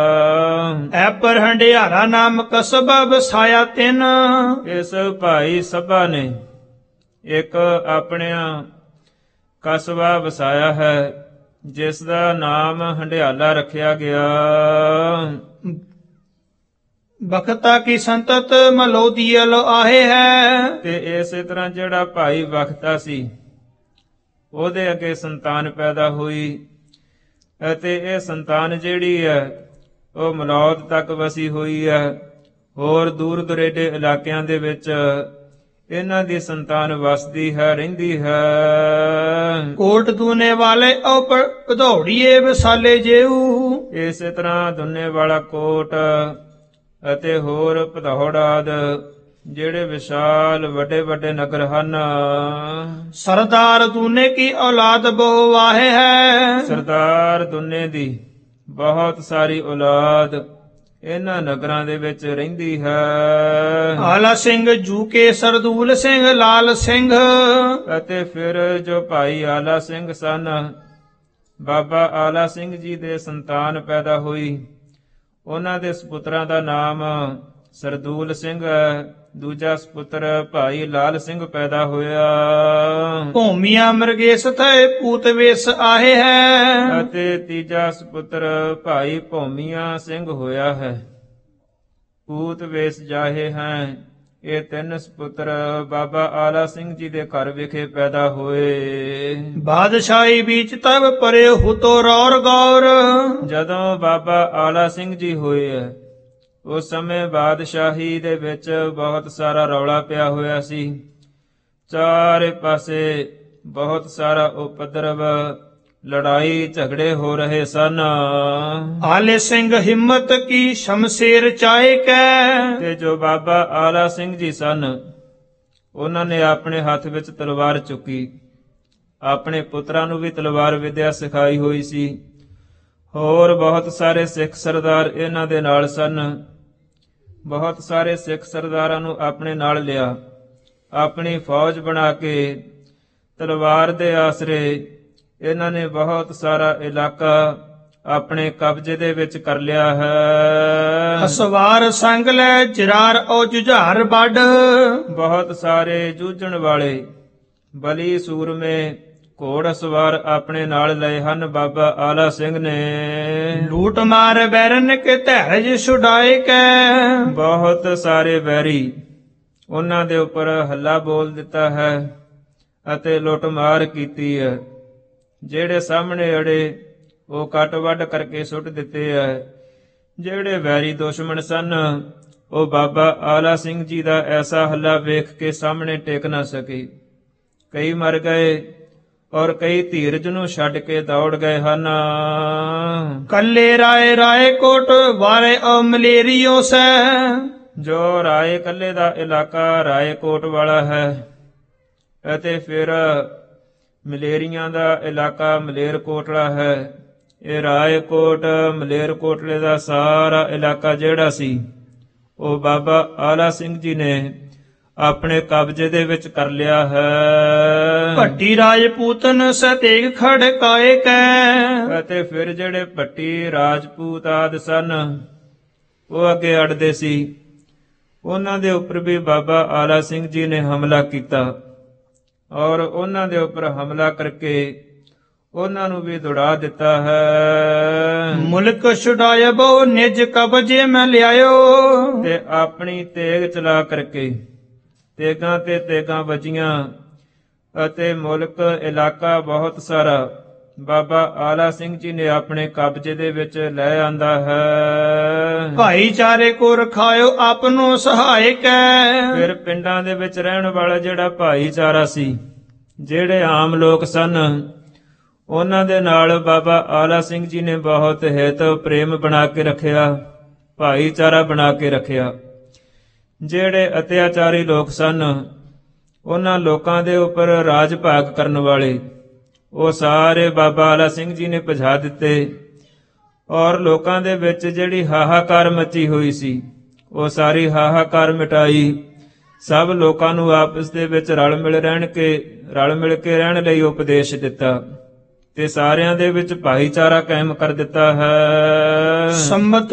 ਐ ਪਰ ਹੰਡਿਆਰਾ ਨਾਮ ਕਸਬਾ ਵਸਾਇਆ ਤਿੰਨ। ਇਸ ਭਾਈ ਸਭਾ ਨੇ ਇੱਕ ਆਪਣਿਆ ਕਸਬਾ ਵਸਾਇਆ ਹੈ, ਜਿਸ ਦਾ ਨਾਮ ਹੰਡਿਆਲਾ ਰੱਖਿਆ ਗਿਆ। ਬਖਤਾ ਕੀ ਸੰਤਤ ਮਲੋਦੀਅਲ ਆਹੇ ਹੈ। ਤੇ ਇਸੇ ਤਰ੍ਹਾਂ ਜਿਹੜਾ ਭਾਈ ਬਖਤਾ ਸੀ ਉਹਦੇ ਅੱਗੇ ਸੰਤਾਨ ਪੈਦਾ ਹੋਈ ਅਤੇ ਇਹ ਸੰਤਾਨ ਜਿਹੜੀ ਹੈ ਉਹ ਮਲੌਦ ਤੱਕ ਵਸੀ ਹੋਈ ਹੈ। ਹੋਰ ਦੂਰ ਦੁਰੇਡੇ ਇਲਾਕਿਆਂ ਦੇ ਵਿੱਚ ਇਹਨਾਂ ਦੀ ਸੰਤਾਨ ਵਸਦੀ ਹੈ, ਰਹਿੰਦੀ ਹੈ। ਕੋਟ ਦੂਨੇ ਵਾਲੇ ਭਦੌੜੀਏ ਵਿਸਾਲੇ ਜੇਊ। ਇਸੇ ਤਰ੍ਹਾਂ ਦੁੰਨੇ ਵਾਲਾ ਕੋਟ ਅਤੇ ਹੋਰ ਭਦੌੜ ਆਦਿ ਜਿਹੜੇ ਵਿਸ਼ਾਲ ਵੱਡੇ ਵੱਡੇ ਨਗਰ ਹਨ। ਸਰਦਾਰ ਦੂਨੇ ਕੀ ਔਲਾਦ ਬਹੁ ਵਾਹੇ ਹੈ। ਸਰਦਾਰ ਦੁੰਨੇ ਦੀ ਬਹੁਤ ਸਾਰੀ ਔਲਾਦ ਇਹਨਾਂ ਨਗਰਾਂ ਦੇ ਵਿੱਚ ਰਹਿੰਦੀ ਹੈ। ਆਲਾ ਸਿੰਘ ਜੂਕੇ ਸਰਦੂਲ ਸਿੰਘ ਲਾਲ ਸਿੰਘ। ਅਤੇ ਫਿਰ ਜੋ ਭਾਈ ਆਲਾ ਸਿੰਘ ਸਨ, ਬਾਬਾ ਆਲਾ ਸਿੰਘ ਜੀ ਦੇ ਸੰਤਾਨ ਪੈਦਾ ਹੋਈ। ਉਹਨਾਂ ਦੇ ਸਪੁੱਤਰਾਂ ਦਾ ਨਾਮ ਸਰਦੂਲ ਸਿੰਘ ਹੈ। ਦੂਜਾ ਸਪੁੱਤਰ ਭਾਈ ਲਾਲ ਸਿੰਘ ਪੈਦਾ ਹੋਇਆ। ਭੂਮੀਆਂ ਮਰਗੇਸ ਥੈ ਪੂਤ ਵੇਸ ਆਹੇ ਹੈ। ਅਤੇ ਤੀਜਾ ਸਪੁੱਤਰ ਭਾਈ ਭੂਮੀਆਂ ਸਿੰਘ ਹੋਇਆ ਹੈ। ਪੂਤ ਵੇਸ ਜਾਹੇ ਹੈ। ਇਹ ਤਿੰਨ ਸਪੁੱਤਰ ਬਾਬਾ ਆਲਾ ਸਿੰਘ ਜੀ ਦੇ ਘਰ ਵਿਖੇ ਪੈਦਾ ਹੋਏ। ਬਾਦਸ਼ਾਹੀ ਵਿੱਚ ਤਬ ਪਰੇ ਹੁਤੋ ਰੌਰ ਗੌਰ। ਜਦੋਂ ਬਾਬਾ ਆਲਾ ਸਿੰਘ ਜੀ ਹੋਏ ਹੈ ਉਸ ਸਮੇਂ ਬਾਦਸ਼ਾਹੀ ਦੇ ਵਿੱਚ ਬਹੁਤ ਸਾਰਾ ਰੌਲਾ ਪਿਆ ਹੋਇਆ ਸੀ। ਚਾਰੇ ਪਾਸੇ ਬਹੁਤ ਸਾਰਾ ਉਪਦਰਵ, ਲੜਾਈ ਝਗੜੇ ਹੋ ਰਹੇ ਸਨ। ਆਲੇ ਸਿੰਘ ਹਿੰਮਤ ਕੀ ਸ਼ਮਸ਼ੇਰ ਚਾਹੇ ਕੈ। ਤੇ ਜੋ ਬਾਬਾ ਆਲਾ ਸਿੰਘ ਜੀ ਸਨ ਉਹਨਾਂ ਨੇ ਆਪਣੇ ਹੱਥ ਵਿੱਚ ਤਲਵਾਰ ਚੁੱਕੀ। ਆਪਣੇ ਪੁੱਤਰਾਂ ਨੂੰ ਵੀ ਤਲਵਾਰ ਵਿਦਿਆ ਸਿਖਾਈ ਹੋਈ ਸੀ। ਹੋਰ ਬਹੁਤ ਸਾਰੇ ਸਿੱਖ ਸਰਦਾਰ ਇਹਨਾਂ ਦੇ ਨਾਲ ਸਨ। ਬਹੁਤ ਸਾਰੇ ਸਿੱਖ ਸਰਦਾਰਾਂ ਨੂੰ ਆਪਣੇ ਨਾਲ ਲਿਆ। ਆਪਣੀ ਫੌਜ ਬਣਾ ਕੇ ਤਲਵਾਰ ਦੇ ਆਸਰੇ ਇਹਨਾਂ ਨੇ ਬਹੁਤ ਸਾਰਾ ਇਲਾਕਾ ਆਪਣੇ ਕਬਜ਼ੇ ਦੇ ਵਿੱਚ ਕਰ ਲਿਆ ਹੈ। ਅਸਵਾਰ ਸੰਗ ਲੈ ਜਰਾਰ ਔ ਜੁਝਾਰ ਵੱਡ। ਬਹੁਤ ਸਾਰੇ ਜੂਝਣ ਵਾਲੇ ਬਲੀ ਸੂਰਮੇ ਘੋੜ ਸਵਾਰ ਆਪਣੇ ਨਾਲ ਲਏ ਹਨ ਬਾਬਾ ਆਲਾ ਸਿੰਘ ਨੇ। ਲੂਟ ਮਾਰ ਬੈਰਨ ਕੇ ਧੈਰਜ ਛੁਡਾਏ ਕੈ। ਬਹੁਤ ਸਾਰੇ ਵੈਰੀ ਉਹਨਾਂ ਦੇ ਉੱਪਰ ਹੱਲਾ ਬੋਲ ਦਿੱਤਾ ਹੈ ਅਤੇ ਲੁੱਟ ਮਾਰ ਕੀਤੀ ਹੈ। ਜਿਹੜੇ ਸਾਹਮਣੇ ਅੜੇ ਉਹ ਕੱਟ ਵੱਢ ਕਰਕੇ ਸੁੱਟ ਦਿੱਤੇ ਹੈ। ਜਿਹੜੇ ਵੈਰੀ ਦੁਸ਼ਮਣ ਸਨ ਉਹ ਬਾਬਾ ਆਲਾ ਸਿੰਘ ਜੀ ਦਾ ਐਸਾ ਹੱਲਾ ਵੇਖ ਕੇ ਸਾਹਮਣੇ ਟਿਕ ਨਾ ਸਕੇ। ਕਈ ਮਰ ਗਏ ਔਰ ਕਈ ਧੀਰਜ ਨੂੰ ਛੱਡ ਕੇ ਦੌੜ ਗਏ ਹਨ। ਕੱਲੇ ਰਾਏ ਕੋਟ ਵਾਰੇ ਔ ਮਲੇਰੀਓ ਸੈ। ਜੋ ਰਾਏ ਕੱਲੇ ਦਾ ਇਲਾਕਾ ਰਾਏ ਕੋਟ ਵਾਲਾ ਹੈ ਅਤੇ ਫਿਰ ਮਲੇਰੀਆਂ ਦਾ ਇਲਾਕਾ ਮਲੇਰ ਕੋਟਲਾ ਹੈ। ਇਹ ਰਾਏ ਕੋਟ ਮਲੇਰ ਕੋਟਲੇ ਦਾ ਸਾਰਾ ਇਲਾਕਾ ਜਿਹੜਾ ਸੀ ਉਹ ਬਾਬਾ ਆਲਾ ਸਿੰਘ ਜੀ ਨੇ ਆਪਣੇ ਕਬਜ਼ੇ ਦੇ ਵਿੱਚ ਕਰ ਲਿਆ ਹੈ। ਭੱਟੀ ਰਾਜਪੂਤਨ ਸਤੇਗ ਖੜਕਾਏ ਕੈ। ਅਤੇ ਫਿਰ ਜਿਹੜੇ ਭੱਟੀ ਰਾਜਪੂਤ ਆਦਿ ਸਨ ਉਹ ਅੱਗੇ ਅੜਦੇ ਸੀ। ਉਹਨਾਂ ਦੇ ਉੱਪਰ ਵੀ ਬਾਬਾ ਆਲਾ ਸਿੰਘ ਜੀ ਨੇ ਹਮਲਾ ਕੀਤਾ ਔਰ ਉਹਨਾਂ ਦੇ ਉੱਪਰ ਹਮਲਾ ਕਰਕੇ ਉਹਨਾਂ ਨੂੰ ਵੀ ਦੌੜਾ ਦਿੱਤਾ ਹੈ। ਮੁਲਕ ਛੁਡਾਇਆ ਬਹੁ ਨਿਜ ਕਬਜੇ ਮੈਂ ਲਿਆਇਓ। ਤੇ ਆਪਣੀ ਤੇਗ ਚਲਾ ਕਰਕੇ ਤੇਗਾਂ ਤੇ ਤੇਗਾਂ ਵੱਜੀਆਂ ਅਤੇ ਮੁਲਕ ਇਲਾਕਾ ਬਹੁਤ ਸਾਰਾ ਬਾਬਾ ਆਲਾ ਸਿੰਘ ਜੀ ਨੇ ਆਪਣੇ ਕਬਜ਼ੇ ਦੇ ਵਿੱਚ ਲੈ ਆਂਦਾ ਹੈ। ਭਾਈਚਾਰੇ ਕੋ ਰਖਾਇਓ ਆਪਨੋ ਸਹਾਇਕ ਹੈ। ਫਿਰ ਪਿੰਡਾਂ ਦੇ ਵਿੱਚ ਰਹਿਣ ਵਾਲਾ ਜਿਹੜਾ ਭਾਈਚਾਰਾ ਸੀ, ਜਿਹੜੇ ਆਮ ਲੋਕ ਸਨ, ਉਹਨਾਂ ਦੇ ਨਾਲ ਬਾਬਾ ਆਲਾ ਸਿੰਘ ਜੀ ਨੇ ਬਹੁਤ ਹਿਤ ਪ੍ਰੇਮ ਬਣਾ ਕੇ ਰੱਖਿਆ, ਭਾਈਚਾਰਾ ਬਣਾ ਕੇ ਰੱਖਿਆ। ਜਿਹੜੇ ਅਤਿਆਚਾਰੀ ਲੋਕ ਸਨ ਉਹਨਾਂ ਲੋਕਾਂ ਦੇ ਉੱਪਰ ਰਾਜ ਭਾਗ ਕਰਨ ਵਾਲੇ ਉਹ ਸਾਰੇ ਬਾਬਾ ਆਲਾ ਸਿੰਘ ਜੀ ਨੇ ਭਜਾ ਦਿੱਤੇ ਔਰ ਲੋਕਾਂ ਦੇ ਵਿੱਚ ਜਿਹੜੀ ਹਾਹਾਕਾਰ ਮਚੀ ਹੋਈ ਸੀ ਉਹ ਸਾਰੀ ਹਾਹਾਕਾਰ ਮਿਟਾਈ। ਸਭ ਲੋਕਾਂ ਨੂੰ ਆਪਸ ਦੇ ਵਿੱਚ ਰਲ ਮਿਲ ਕੇ ਰਹਿਣ ਲਈ ਉਪਦੇਸ਼ ਦਿੱਤਾ ਤੇ ਸਾਰਿਆਂ ਦੇ ਵਿੱਚ ਭਾਈਚਾਰਾ ਕਾਇਮ ਕਰ ਦਿੱਤਾ ਹੈ। ਸੰਮਤ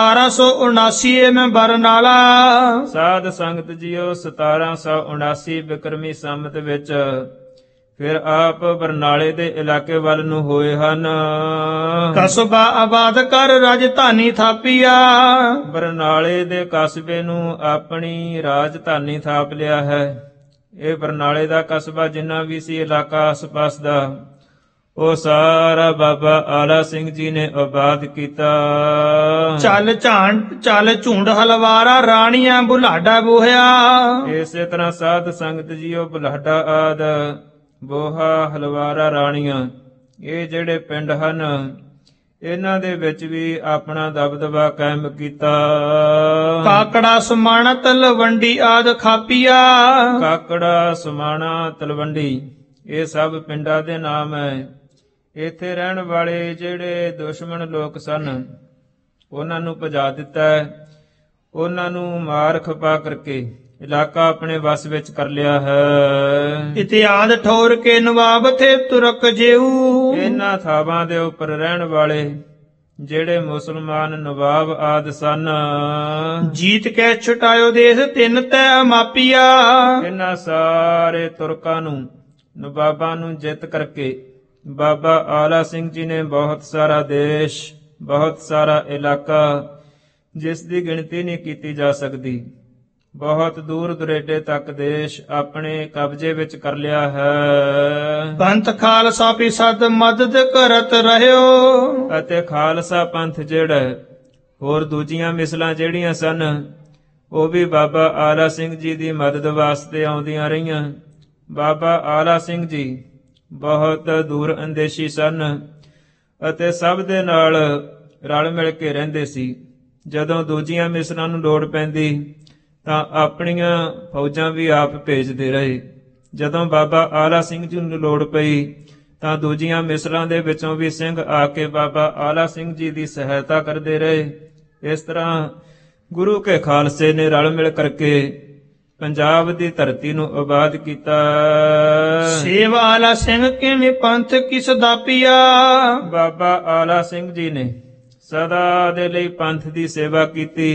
1779 ਮੈਂ ਬਰਨਾਲਾ। ਸਾਧ ਸੰਗਤ ਜੀਓ 1779 ਬਿਕਰਮੀ ਸੰਮਤ ਵਿੱਚ ਫਿਰ ਆਪ ਬਰਨਾਲੇ ਦੇ ਇਲਾਕੇ ਵੱਲ ਨੂੰ ਹੋਏ ਹਨ। ਕਸਬਾ ਆਬਾਦ ਕਰ ਰਾਜਧਾਨੀ ਥਾਪੀਆ। ਬਰਨਾਲੇ ਦੇ ਕਸਬੇ ਨੂੰ ਆਪਣੀ ਰਾਜਧਾਨੀ ਥਾਪ ਲਿਆ ਹੈ। ਇਹ ਬਰਨਾਲੇ ਦਾ ਕਸਬਾ ਜਿੰਨਾ ਵੀ ਸੀ ਇਲਾਕਾ ਆਸ-ਪਾਸ ਦਾ, ਉਹ ਸਾਰਾ ਬਾਬਾ ਆਲਾ ਸਿੰਘ ਜੀ ਨੇ ਆਬਾਦ ਕੀਤਾ। ਚੱਲ ਝੁੰਡ ਹਲਵਾਰਾ ਰਾਣੀਆਂ ਬੁਲਾਡਾ ਬੋਹਿਆ। ਇਸੇ ਤਰ੍ਹਾਂ ਸਾਧ ਸੰਗਤ ਜੀਓ ਬੁਲਾਡਾ ਆਦ, ਬੋਹਾ, ਹਲਵਾਰਾ, ਰਾਣੀਆਂ, ਇਹ ਜਿਹੜੇ ਪਿੰਡ ਹਨ ਇਹਨਾਂ ਦੇ ਵਿੱਚ ਵੀ ਆਪਣਾ ਦਬਦਬਾ ਕਾਇਮ ਕੀਤਾ। ਕਾਕੜਾ ਸਮਾਣਾ ਤਲਵੰਡੀ ਆਦ ਖਾਪੀਆ। ਕਾਕੜਾ, ਸਮਾਣਾ, ਤਲਵੰਡੀ, ਇਹ ਸਭ ਪਿੰਡਾਂ ਦੇ ਨਾਮ ਹੈ। ਇੱਥੇ ਰਹਿਣ ਵਾਲੇ ਜਿਹੜੇ ਦੁਸ਼ਮਣ ਲੋਕ ਸਨ ਉਹਨਾਂ ਨੂੰ ਭਜਾ ਦਿੱਤਾ ਹੈ, ਉਹਨਾਂ ਨੂੰ ਮਾਰ ਖਪਾ ਕਰਕੇ ਇਲਾਕਾ ਆਪਣੇ ਵਸ ਵਿੱਚ ਕਰ ਲਿਆ ਹੈ। ਇਤਿਆਦ ਠੌਰ ਕੇ ਨਵਾਬ ਥੇ ਤੁਰਕ ਜੇਊ। ਇਹਨਾਂ ਥਾਵਾਂ ਦੇ ਉੱਪਰ ਰਹਿਣ ਵਾਲੇ ਜਿਹੜੇ ਮੁਸਲਮਾਨ ਨਵਾਬ ਆਦ ਸਨ, ਜੀਤ ਕੇ ਛੁਟਾਇਓ ਦੇਸ਼ ਤਿੰਨ ਤੈ ਮਾਪੀਆ। ਇਹਨਾਂ ਸਾਰੇ ਤੁਰਕਾਂ ਨੂੰ, ਨਵਾਬਾਂ ਨੂੰ ਜਿੱਤ ਕਰਕੇ ਬਾਬਾ ਆਲਾ ਸਿੰਘ ਜੀ ਨੇ ਬਹੁਤ ਸਾਰਾ ਦੇਸ਼, ਬਹੁਤ ਸਾਰਾ ਇਲਾਕਾ, ਜਿਸ ਦੀ ਗਿਣਤੀ ਨਹੀਂ ਕੀਤੀ ਜਾ ਸਕਦੀ, ਬਹੁਤ ਦੂਰ ਦੁਰੇਡੇ ਤੱਕ ਦੇਸ਼ ਆਪਣੇ ਕਬਜ਼ੇ ਵਿੱਚ ਕਰ ਲਿਆ ਹੈ। ਪੰਥ ਖਾਲਸਾ ਪਿਸਦ ਮਦਦ ਕਰਤ ਰਹਿਓ। ਅਤੇ ਖਾਲਸਾ ਪੰਥ ਜਿਹੜਾ ਹੋਰ ਦੂਜੀਆਂ ਮਿਸਲਾਂ ਜਿਹੜੀਆਂ ਸਨ ਉਹ ਵੀ ਬਾਬਾ ਆਲਾ ਸਿੰਘ ਜੀ ਦੀ ਮਦਦ ਵਾਸਤੇ ਆਉਂਦੀਆਂ ਰਹੀਆਂ। ਬਾਬਾ ਆਲਾ ਸਿੰਘ ਜੀ ਬਹੁਤ ਦੂਰ ਅੰਦੇਸ਼ੀ ਸਨ ਅਤੇ ਸਭ ਦੇ ਨਾਲ ਰਲ ਮਿਲ ਕੇ ਰਹਿੰਦੇ ਸੀ। ਜਦੋਂ ਦੂਜੀਆਂ ਮਿਸਲਾਂ ਨੂੰ ਲੋੜ ਪੈਂਦੀ ਤਾਂ ਆਪਣੀਆਂ ਫੌਜਾਂ ਵੀ ਆਪ ਭੇਜਦੇ ਰਹੇ। ਜਦੋਂ ਬਾਬਾ ਆਲਾ ਸਿੰਘ ਜੀ ਨੂੰ ਲੋੜ ਪਈ ਤਾਂ ਦੂਜੀਆਂ ਮਿਸਲਾਂ ਦੇ ਵਿੱਚੋਂ ਵੀ ਸਿੰਘ ਆ ਕੇ ਬਾਬਾ ਆਲਾ ਸਿੰਘ ਜੀ ਦੀ ਸਹਾਇਤਾ ਕਰਦੇ ਰਹੇ। ਇਸ ਤਰ੍ਹਾਂ ਗੁਰੂ ਕੇ ਖਾਲਸੇ ਨੇ ਰਲ ਮਿਲ ਕਰਕੇ ਪੰਜਾਬ ਦੀ ਧਰਤੀ ਨੂੰ ਆਬਾਦ ਕੀਤਾ। ਸੇਵਾ ਆਲਾ ਸਿੰਘ ਕਿਵੇਂ ਪੰਥ ਕਿਸ ਦਾਪੀਆ। ਬਾਬਾ ਆਲਾ ਸਿੰਘ ਜੀ ਨੇ ਸਦਾ ਦੇ ਲਈ ਪੰਥ ਦੀ ਸੇਵਾ ਕੀਤੀ।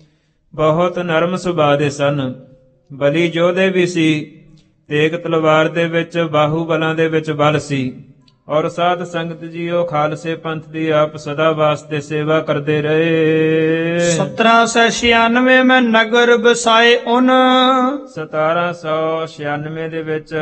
ਬਹੁਤ ਨਰਮ ਸੁਭਾਅ ਦੇ ਸਨ, ਬਲੀ ਯੋਧੇ ਵੀ ਸੀ, ਤੇਗ ਤਲਵਾਰ ਦੇ ਵਿੱਚ, ਬਾਹੂਬਲਾਂ ਦੇ ਵਿੱਚ ਬਲ ਸੀ। ਔਰ ਸਾਧ ਸੰਗਤ ਜੀ ਉਹ ਖਾਲਸੇ ਪੰਥ ਦੀ ਆਪ ਸਦਾ ਵਾਸਤੇ ਸੇਵਾ ਕਰਦੇ ਰਹੇ। 1796 ਮੈਂ ਨਗਰ ਬਸਾਏ ਉਨ। 1796 ਦੇ ਵਿੱਚ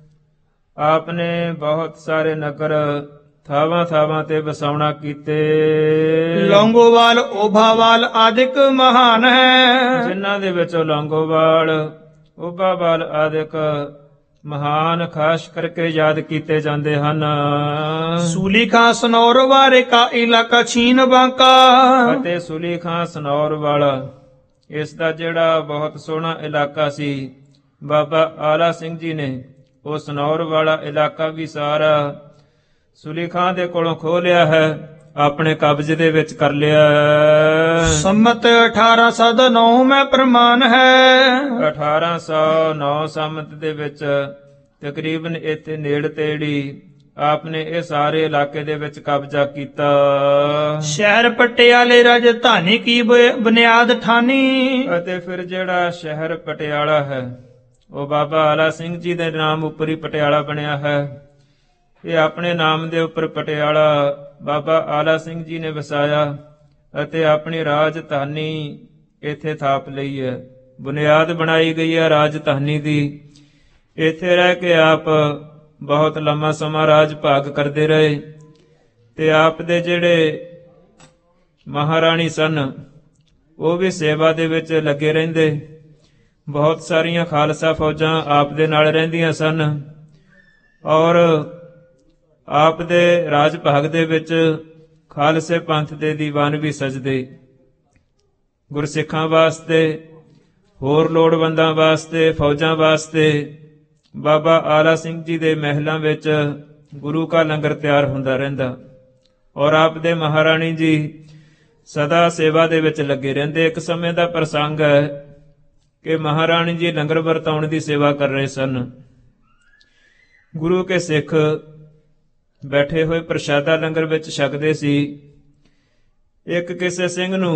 ਆਪ ਨੇ ਬਹੁਤ ਸਾਰੇ ਨਗਰ ਥਾਵਾਂ ਥਾਵਾਂ ਤੇ ਵਸਾਉਣਾ ਕੀਤੇ। ਲੌਂਗੋਵਾਲ, ਓਭਾਵਾਲ ਆਦਿਕ ਮਹਾਨ ਹੈ। ਜਿਨ੍ਹਾਂ ਦੇ ਵਿੱਚੋਂ ਲੌਂਗੋਵਾਲ, ਓਭਾਵਾਲ ਆਦਿਕ ਮਹਾਨ ਖਾਸ ਕਰਕੇ ਯਾਦ ਕੀਤੇ ਜਾਂਦੇ ਹਨ। ਸੂਲੀ ਖਾਂ ਸਨੌਰ ਵਾਰੇ ਕਾ ਇਲਾਕਾ ਛੀਨ ਬਾਂਕਾ। ਅਤੇ ਸੂਲੀ ਖਾਂ ਸਨੌਰ ਵਾਲਾ, ਇਸ ਦਾ ਜਿਹੜਾ ਬਹੁਤ ਸੋਹਣਾ ਇਲਾਕਾ ਸੀ, ਬਾਬਾ ਆਲਾ ਸਿੰਘ ਜੀ ਨੇ ਉਹ ਸਨੌਰ ਵਾਲਾ ਇਲਾਕਾ ਵੀ ਸਾਰਾ ਸੂਲੀ ਖਾਂ ਦੇ ਕੋਲੋਂ ਖੋਹ ਲਿਆ ਹੈ, ਆਪਣੇ ਕਬਜ਼ੇ ਦੇ ਵਿੱਚ ਕਰ ਲਿਆ। ਸੰਮਤ 1809 ਮੈਂ ਪ੍ਰਮਾਣ ਹੈ। 1809 ਸੰਮਤ ਦੇ ਵਿੱਚ ਤਕਰੀਬਨ ਇੱਥੇ ਨੇੜੇ ਤੇੜੀ ਆਪ ਨੇ ਇਹ ਸਾਰੇ ਇਲਾਕੇ ਦੇ ਵਿੱਚ ਕਬਜ਼ਾ ਕੀਤਾ। ਸ਼ਹਿਰ ਪਟਿਆਲੇ ਰਾਜਧਾਨੀ ਕੀ ਬੁਨਿਆਦ ਠਾਨੀ। ਅਤੇ ਫਿਰ ਜਿਹੜਾ ਸ਼ਹਿਰ ਪਟਿਆਲਾ ਹੈ ਉਹ ਬਾਬਾ ਆਲਾ ਸਿੰਘ ਜੀ ਦੇ ਨਾਮ ਉੱਪਰ ਹੀ ਪਟਿਆਲਾ ਬਣਿਆ ਹੈ। ਇਹ ਆਪਣੇ ਨਾਮ ਦੇ ਉੱਪਰ ਪਟਿਆਲਾ ਬਾਬਾ ਆਲਾ ਸਿੰਘ ਜੀ ਨੇ ਵਸਾਇਆ ਅਤੇ ਆਪਣੀ ਰਾਜਧਾਨੀ ਇੱਥੇ ਥਾਪ ਲਈ ਹੈ। ਬੁਨਿਆਦ ਬਣਾਈ ਗਈ ਹੈ ਰਾਜਧਾਨੀ ਦੀ। ਇੱਥੇ ਰਹਿ ਕੇ ਆਪ ਬਹੁਤ ਲੰਮਾ ਸਮਾਂ ਰਾਜ ਭਾਗ ਕਰਦੇ ਰਹੇ ਤੇ ਆਪ ਦੇ ਜਿਹੜੇ ਮਹਾਰਾਣੀ ਸਨ ਉਹ ਵੀ ਸੇਵਾ ਦੇ ਵਿੱਚ ਲੱਗੇ ਰਹਿੰਦੇ। ਬਹੁਤ ਸਾਰੀਆਂ ਖਾਲਸਾ ਫੌਜਾਂ ਆਪ ਦੇ ਨਾਲ ਰਹਿੰਦੀਆਂ ਸਨ ਔਰ ਆਪ ਦੇ ਰਾਜ ਭਾਗ ਦੇ ਵਿੱਚ ਖਾਲਸੇ ਪੰਥ ਦੇ ਦੀਵਾਨ ਵੀ ਸਜਦੇ। ਗੁਰਸਿੱਖਾਂ ਵਾਸਤੇ, ਹੋਰ ਲੋੜਵੰਦਾਂ ਵਾਸਤੇ, ਫੌਜਾਂ ਵਾਸਤੇ ਬਾਬਾ ਆਲਾ ਸਿੰਘ ਜੀ ਦੇ ਮਹਿਲਾਂ ਵਿੱਚ ਗੁਰੂ ਕਾ ਲੰਗਰ ਤਿਆਰ ਹੁੰਦਾ ਰਹਿੰਦਾ ਔਰ ਆਪ ਦੇ ਮਹਾਰਾਣੀ ਜੀ ਸਦਾ ਸੇਵਾ ਦੇ ਵਿੱਚ ਲੱਗੇ ਰਹਿੰਦੇ। ਇੱਕ ਸਮੇਂ ਦਾ ਪ੍ਰਸੰਗ ਹੈ ਕਿ ਮਹਾਰਾਣੀ ਜੀ ਲੰਗਰ ਵਰਤਾਉਣ ਦੀ ਸੇਵਾ ਕਰ ਰਹੇ ਸਨ। ਗੁਰੂ ਕੇ ਸਿੱਖ ਬੈਠੇ ਹੋਏ ਪ੍ਰਸ਼ਾਦਾ ਲੰਗਰ ਵਿੱਚ ਛਕਦੇ ਸੀ। ਇੱਕ ਕਿਸੇ ਸਿੰਘ ਨੂੰ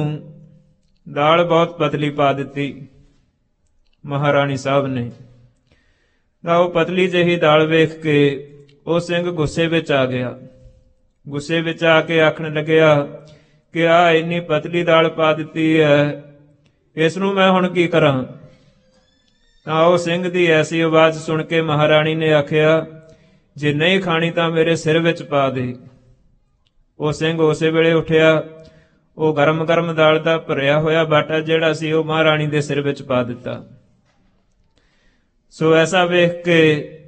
ਦਾਲ ਬਹੁਤ ਪਤਲੀ ਪਾ ਦਿੱਤੀ ਮਹਾਰਾਣੀ ਸਾਹਿਬ ਨੇ। ਤਾਂ ਉਹ ਪਤਲੀ ਜਿਹੀ ਦਾਲ ਵੇਖ ਕੇ ਉਹ ਸਿੰਘ ਗੁੱਸੇ ਵਿੱਚ ਆ ਗਿਆ। ਗੁੱਸੇ ਵਿੱਚ ਆ ਕੇ ਆਖਣ ਲੱਗਿਆ ਕਿ ਆ ਇੰਨੀ ਪਤਲੀ ਦਾਲ ਪਾ ਦਿੱਤੀ ਹੈ, ਇਸ ਨੂੰ ਮੈਂ ਹੁਣ ਕੀ ਕਰਾਂ। ਤਾਂ ਉਹ ਸਿੰਘ ਦੀ ਐਸੀ ਆਵਾਜ਼ ਸੁਣ ਕੇ ਮਹਾਰਾਣੀ ਨੇ ਆਖਿਆ, ਜੇ ਨਹੀਂ ਖਾਣੀ ਤਾਂ ਮੇਰੇ ਸਿਰ ਵਿੱਚ ਪਾ ਦੇ। ਉਹ ਸਿੰਘ ਉਸੇ ਵੇਲੇ ਉੱਠਿਆ, ਉਹ ਗਰਮ ਗਰਮ ਦਾਲ ਦਾ ਭਰਿਆ ਹੋਇਆ ਬਾਟਾ ਜਿਹੜਾ ਸੀ ਉਹ ਮਹਾਰਾਣੀ ਦੇ ਸਿਰ ਵਿੱਚ ਪਾ ਦਿੱਤਾ। ਸੋ ਐਸਾ ਵੇਖ ਕੇ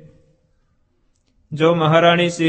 ਜੋ ਮਹਾਰਾਣੀ ਸੀ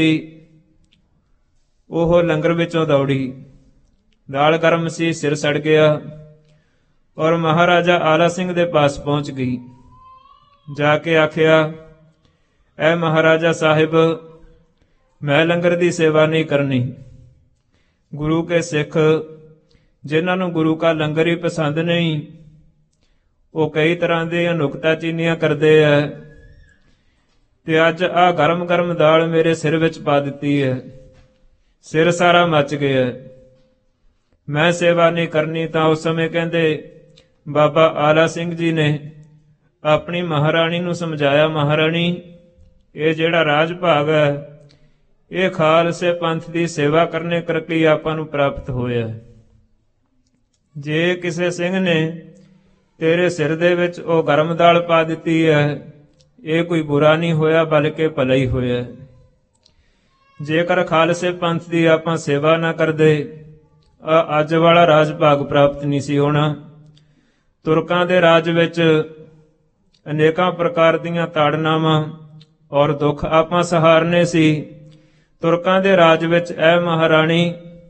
ਉਹ ਲੰਗਰ ਵਿੱਚੋਂ ਦੌੜੀ। ਦਾਲ ਗਰਮ ਸੀ, ਸਿਰ ਸੜ ਗਿਆ ਔਰ ਮਹਾਰਾਜਾ ਆਲਾ ਸਿੰਘ ਦੇ ਪਾਸ ਪਹੁੰਚ ਗਈ। ਜਾ ਕੇ ਆਖਿਆ, ਐ ਮਹਾਰਾਜਾ ਸਾਹਿਬ, ਮੈਂ ਲੰਗਰ ਦੀ ਸੇਵਾ ਨਹੀਂ ਕਰਨੀ। ਗੁਰੂ ਕੇ ਸਿੱਖ ਜਿਨ੍ਹਾਂ ਨੂੰ ਗੁਰੂ ਕਾ ਲੰਗਰ ਹੀ ਪਸੰਦ ਨਹੀਂ, ਉਹ ਕਈ ਤਰ੍ਹਾਂ ਦੀਆਂ ਨੁਕਤਾਚੀਨੀਆਂ ਕਰਦੇ ਐ, ਤੇ ਅੱਜ ਆਹ ਗਰਮ ਗਰਮ ਦਾਲ ਮੇਰੇ ਸਿਰ ਵਿੱਚ ਪਾ ਦਿੱਤੀ ਹੈ, ਸਿਰ ਸਾਰਾ ਮੱਚ ਗਿਆ। ਮੈਂ ਸੇਵਾ ਨਹੀਂ ਕਰਨੀ। ਤਾਂ ਉਸ ਸਮੇਂ ਕਹਿੰਦੇ ਬਾਬਾ ਆਲਾ ਸਿੰਘ ਜੀ ਨੇ ਆਪਣੀ ਮਹਾਰਾਣੀ ਨੂੰ ਸਮਝਾਇਆ, ਮਹਾਰਾਣੀ, ਇਹ ਜਿਹੜਾ ਰਾਜ ਭਾਗ ਹੈ ਇਹ ਖਾਲਸੇ ਪੰਥ ਦੀ ਸੇਵਾ ਕਰਨੇ ਕਰਕੇ ਆਪਾਂ ਨੂੰ ਪ੍ਰਾਪਤ ਹੋਇਆ। ਜੇ ਕਿਸੇ ਸਿੰਘ ਨੇ ਤੇਰੇ ਸਿਰ ਦੇ ਵਿੱਚ ਉਹ ਗਰਮ ਦਾਲ ਪਾ ਦਿੱਤੀ ਹੈ, ਇਹ ਕੋਈ ਬੁਰਾ ਨਹੀਂ ਹੋਇਆ ਬਲਕਿ ਭਲਾ ਹੀ ਹੋਇਆ। ਜੇਕਰ ਖਾਲਸੇ ਪੰਥ ਦੀ ਆਪਾਂ ਸੇਵਾ ਨਾ ਕਰਦੇ, ਅੱਜ ਵਾਲਾ ਰਾਜ ਭਾਗ ਪ੍ਰਾਪਤ ਨਹੀਂ ਸੀ ਹੋਣਾ। ਤੁਰਕਾਂ ਦੇ ਰਾਜ ਵਿੱਚ ਅਨੇਕਾਂ ਪ੍ਰਕਾਰ ਦੀਆਂ ਤਾੜਨਾਵਾਂ ਔਰ ਦੁੱਖ ਆਪਾਂ ਸਹਾਰਨੇ ਸੀ। ਤੁਰਕਾਂ ਦੇ ਰਾਜ ਵਿੱਚ ਐ ਮਹਾਰਾਣੀ,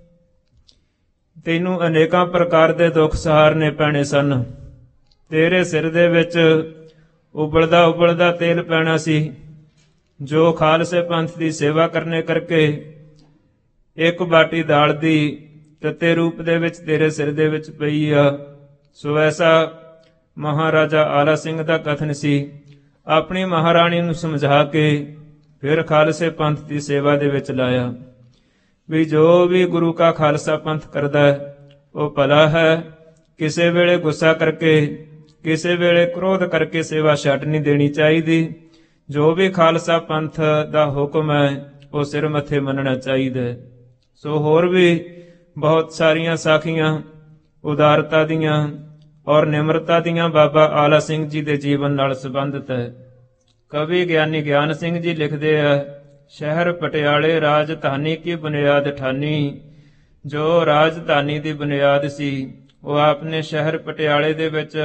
ਤੈਨੂੰ ਅਨੇਕਾਂ ਪ੍ਰਕਾਰ ਦੇ ਦੁੱਖ ਸਹਾਰਨੇ ਪੈਣੇ ਸਨ। ਤੇਰੇ ਸਿਰ ਦੇ ਵਿੱਚ ਉਬਲਦਾ ਉਬਲਦਾ ਤੇਲ ਪੈਣਾ ਸੀ, ਜੋ ਖਾਲਸੇ ਪੰਥ ਦੀ ਸੇਵਾ ਕਰਨੇ ਕਰਕੇ ਇੱਕ ਬਾਟੀ ਦਾਲ ਦੀ ਤੱਤੇ ਰੂਪ ਦੇ ਵਿੱਚ ਤੇਰੇ ਸਿਰ ਦੇ ਵਿੱਚ ਪਈ ਆ। ਸੋ ਐਸਾ ਮਹਾਰਾਜਾ ਆਲਾ ਸਿੰਘ ਦਾ ਕਥਨ ਸੀ। ਆਪਣੀ ਮਹਾਰਾਣੀ ਨੂੰ ਸਮਝਾ ਕੇ ਫਿਰ ਖਾਲਸੇ ਪੰਥ ਦੀ ਸੇਵਾ ਦੇ ਵਿੱਚ ਲਾਇਆ ਵੀ ਜੋ ਵੀ ਗੁਰੂ ਕਾ ਖਾਲਸਾ ਪੰਥ ਕਰਦਾ ਹੈ ਉਹ ਭਲਾ ਹੈ। ਕਿਸੇ ਵੇਲੇ ਗੁੱਸਾ ਕਰਕੇ, ਕਿਸੇ ਵੇਲੇ ਕ੍ਰੋਧ ਕਰਕੇ ਸੇਵਾ ਛੱਡ ਨਹੀਂ ਦੇਣੀ ਚਾਹੀਦੀ। ਜੋ ਵੀ ਖਾਲਸਾ ਪੰਥ ਦਾ ਹੁਕਮ ਹੈ ਉਹ ਸਿਰ ਮੱਥੇ ਮੰਨਣਾ ਚਾਹੀਦਾ। ਸੋ ਹੋਰ ਵੀ ਬਹੁਤ ਸਾਰੀਆਂ ਸਾਖੀਆਂ ਉਦਾਰਤਾ ਦੀਆਂ ਔਰ ਨਿਮਰਤਾ ਦੀਆਂ ਬਾਬਾ ਆਲਾ ਸਿੰਘ ਜੀ ਦੇ ਜੀਵਨ ਨਾਲ ਸੰਬੰਧਿਤ ਹੈ। ਕਵੀ ਗਿਆਨੀ ਗਿਆਨ ਸਿੰਘ ਜੀ ਲਿਖਦੇ ਆ, ਸ਼ਹਿਰ ਪਟਿਆਲੇ ਰਾਜਧਾਨੀ ਕੀ ਬੁਨਿਆਦ ਠਾਨੀ। ਜੋ ਰਾਜਧਾਨੀ ਦੀ ਬੁਨਿਆਦ ਸੀ ਉਹ ਆਪਨੇ ਸ਼ਹਿਰ ਪਟਿਆਲੇ ਦੇ ਵਿੱਚ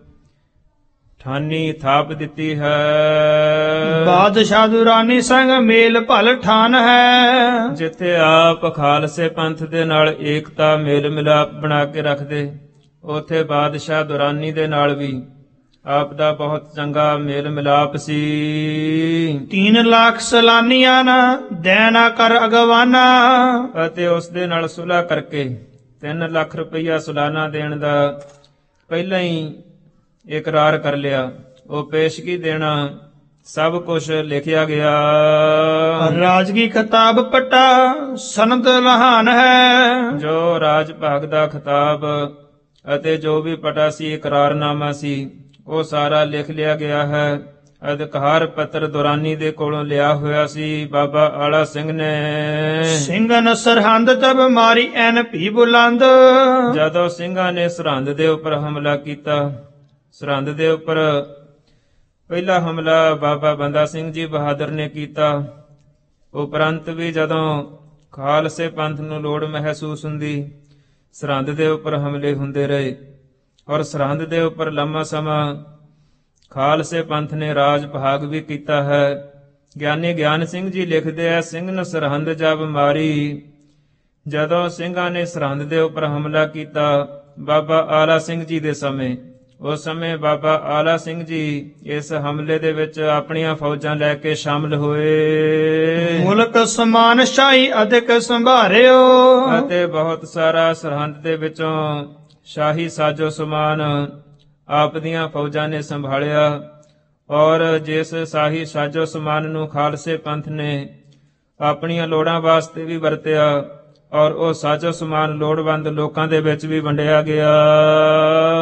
ਠਾਨੀ ਥਾਪ ਦਿੱਤੀ ਹੈ। ਬਾਦਸ਼ਾਹ ਦੁਰਾਨੀ ਸੰਗ ਮੇਲ ਭਲ ਠਾਨ ਹੈ। ਜਿੱਥੇ ਆਪ ਖਾਲਸੇ ਪੰਥ ਦੇ ਨਾਲ ਏਕਤਾ ਮੇਲ ਮਿਲਾਪ ਬਣਾ ਕੇ ਰੱਖਦੇ, ਉਥੇ ਬਾਦਸ਼ਾਹ ਦੁਰਾਨੀ ਦੇ ਨਾਲ ਵੀ ਆਪ ਦਾ ਬਹੁਤ ਚੰਗਾ ਮੇਲ ਮਿਲਾਪ ਸੀ। 3 ਲੱਖ ਸਲਾਨੀਆਂ ਨਾ ਦੇਣਾ ਕਰ ਅਗਵਾਨਾ। ਅਤੇ ਉਸ ਦੇ ਨਾਲ ਸੁਲ੍ਹਾ ਕਰਕੇ 3 ਲੱਖ ਰੁਪਈਆ ਸਾਲਾਨਾ ਦੇਣ ਦਾ ਪਹਿਲਾਂ ਹੀ ਇਕਰਾਰ ਕਰ ਲਿਆ। ਉਹ ਪੇਸ਼ਗੀ ਦੇਣਾ ਸਭ ਕੁਝ ਲਿਖਿਆ ਗਿਆ। ਰਾਜਗੀ ਖਿਤਾਬ ਪਟਾ ਸਨਦ ਲਹਾਨ ਹੈ। ਜੋ ਰਾਜ ਭਾਗ ਦਾ ਖਿਤਾਬ ਅਤੇ ਜੋ ਵੀ ਪਟਾ ਸੀ, ਇਕਰਾਰਨਾਮਾ ਸੀ, ਉਹ ਸਾਰਾ ਲਿਖ ਲਿਆ ਗਿਆ ਹੈ। ਅਧਿਕਾਰ ਪੱਤਰ ਦੁਰਾਨੀ ਦੇ ਕੋਲੋਂ ਲਿਆ ਹੋਇਆ ਸੀ। ਬਾਬਾ ਆਲਾ ਸਿੰਘ ਨੇ ਸਿੰਘਨ ਸਰਹੰਦ ਜਬ ਮਾਰੀ ਐਨ ਭੀ ਬੁਲੰਦ। ਜਦੋਂ ਸਿੰਘਾਂ ਨੇ ਸਰਹੰਦ ਦੇ ਉੱਪਰ ਹਮਲਾ ਕੀਤਾ, ਸਰਹੰਦ ਦੇ ਉੱਪਰ ਪਹਿਲਾ ਹਮਲਾ ਬਾਬਾ ਬੰਦਾ ਸਿੰਘ ਜੀ ਬਹਾਦਰ ਨੇ ਕੀਤਾ। ਉਪਰੰਤ ਵੀ ਜਦੋਂ ਖਾਲਸੇ ਪੰਥ ਨੂੰ ਲੋੜ ਮਹਿਸੂਸ ਹੁੰਦੀ, ਸਰਹੰਦ ਦੇ ਉੱਪਰ ਹਮਲੇ ਹੁੰਦੇ ਰਹੇ ਔਰ ਸਰਹੰਦ ਦੇ ਉੱਪਰ ਲੰਮਾ ਸਮਾਂ ਖਾਲਸੇ ਪੰਥ ਨੇ ਰਾਜ ਭਾਗ ਵੀ ਕੀਤਾ ਹੈ। ਗਿਆਨੀ ਗਿਆਨ ਸਿੰਘ ਜੀ ਲਿਖਦੇ ਆ, ਸਿੰਘ ਨ ਸਰਹੰਦ ਜਬ ਮਾਰੀ। ਜਦੋਂ ਸਿੰਘਾਂ ਨੇ ਸਰਹੰਦ ਦੇ ਉੱਪਰ ਹਮਲਾ ਕੀਤਾ ਬਾਬਾ ਆਲਾ ਸਿੰਘ ਜੀ ਦੇ ਸਮੇਂ, ਉਸ ਸਮੇਂ ਬਾਬਾ ਆਲਾ ਸਿੰਘ ਜੀ ਇਸ ਹਮਲੇ ਦੇ ਵਿੱਚ ਆਪਣੀਆਂ ਫੌਜਾਂ ਲੈ ਕੇ ਸ਼ਾਮਲ ਹੋਏ। ਮੁਲਕ ਸਮਾਨ ਸ਼ਾਹੀ ਅਧਿਕ ਸੰਭਾਰਿਓ। ਅਤੇ ਬਹੁਤ ਸਾਰਾ ਸਰਹੰਦ ਦੇ ਵਿੱਚੋਂ ਸ਼ਾਹੀ ਸਾਜੋ ਸਮਾਨ ਆਪ ਦੀਆਂ ਫੌਜਾਂ ਨੇ ਸੰਭਾਲਿਆ ਔਰ ਜਿਸ ਸ਼ਾਹੀ ਸਾਜੋ ਸਮਾਨ ਨੂੰ ਖਾਲਸੇ ਪੰਥ ਨੇ ਆਪਣੀਆਂ ਲੋੜਾਂ ਵਾਸਤੇ ਵੀ ਵਰਤਿਆ ਔਰ ਉਹ ਸਾਜੋ ਸਮਾਨ ਲੋੜਵੰਦ ਲੋਕਾਂ ਦੇ ਵਿੱਚ ਵੀ ਵੰਡਿਆ ਗਿਆ।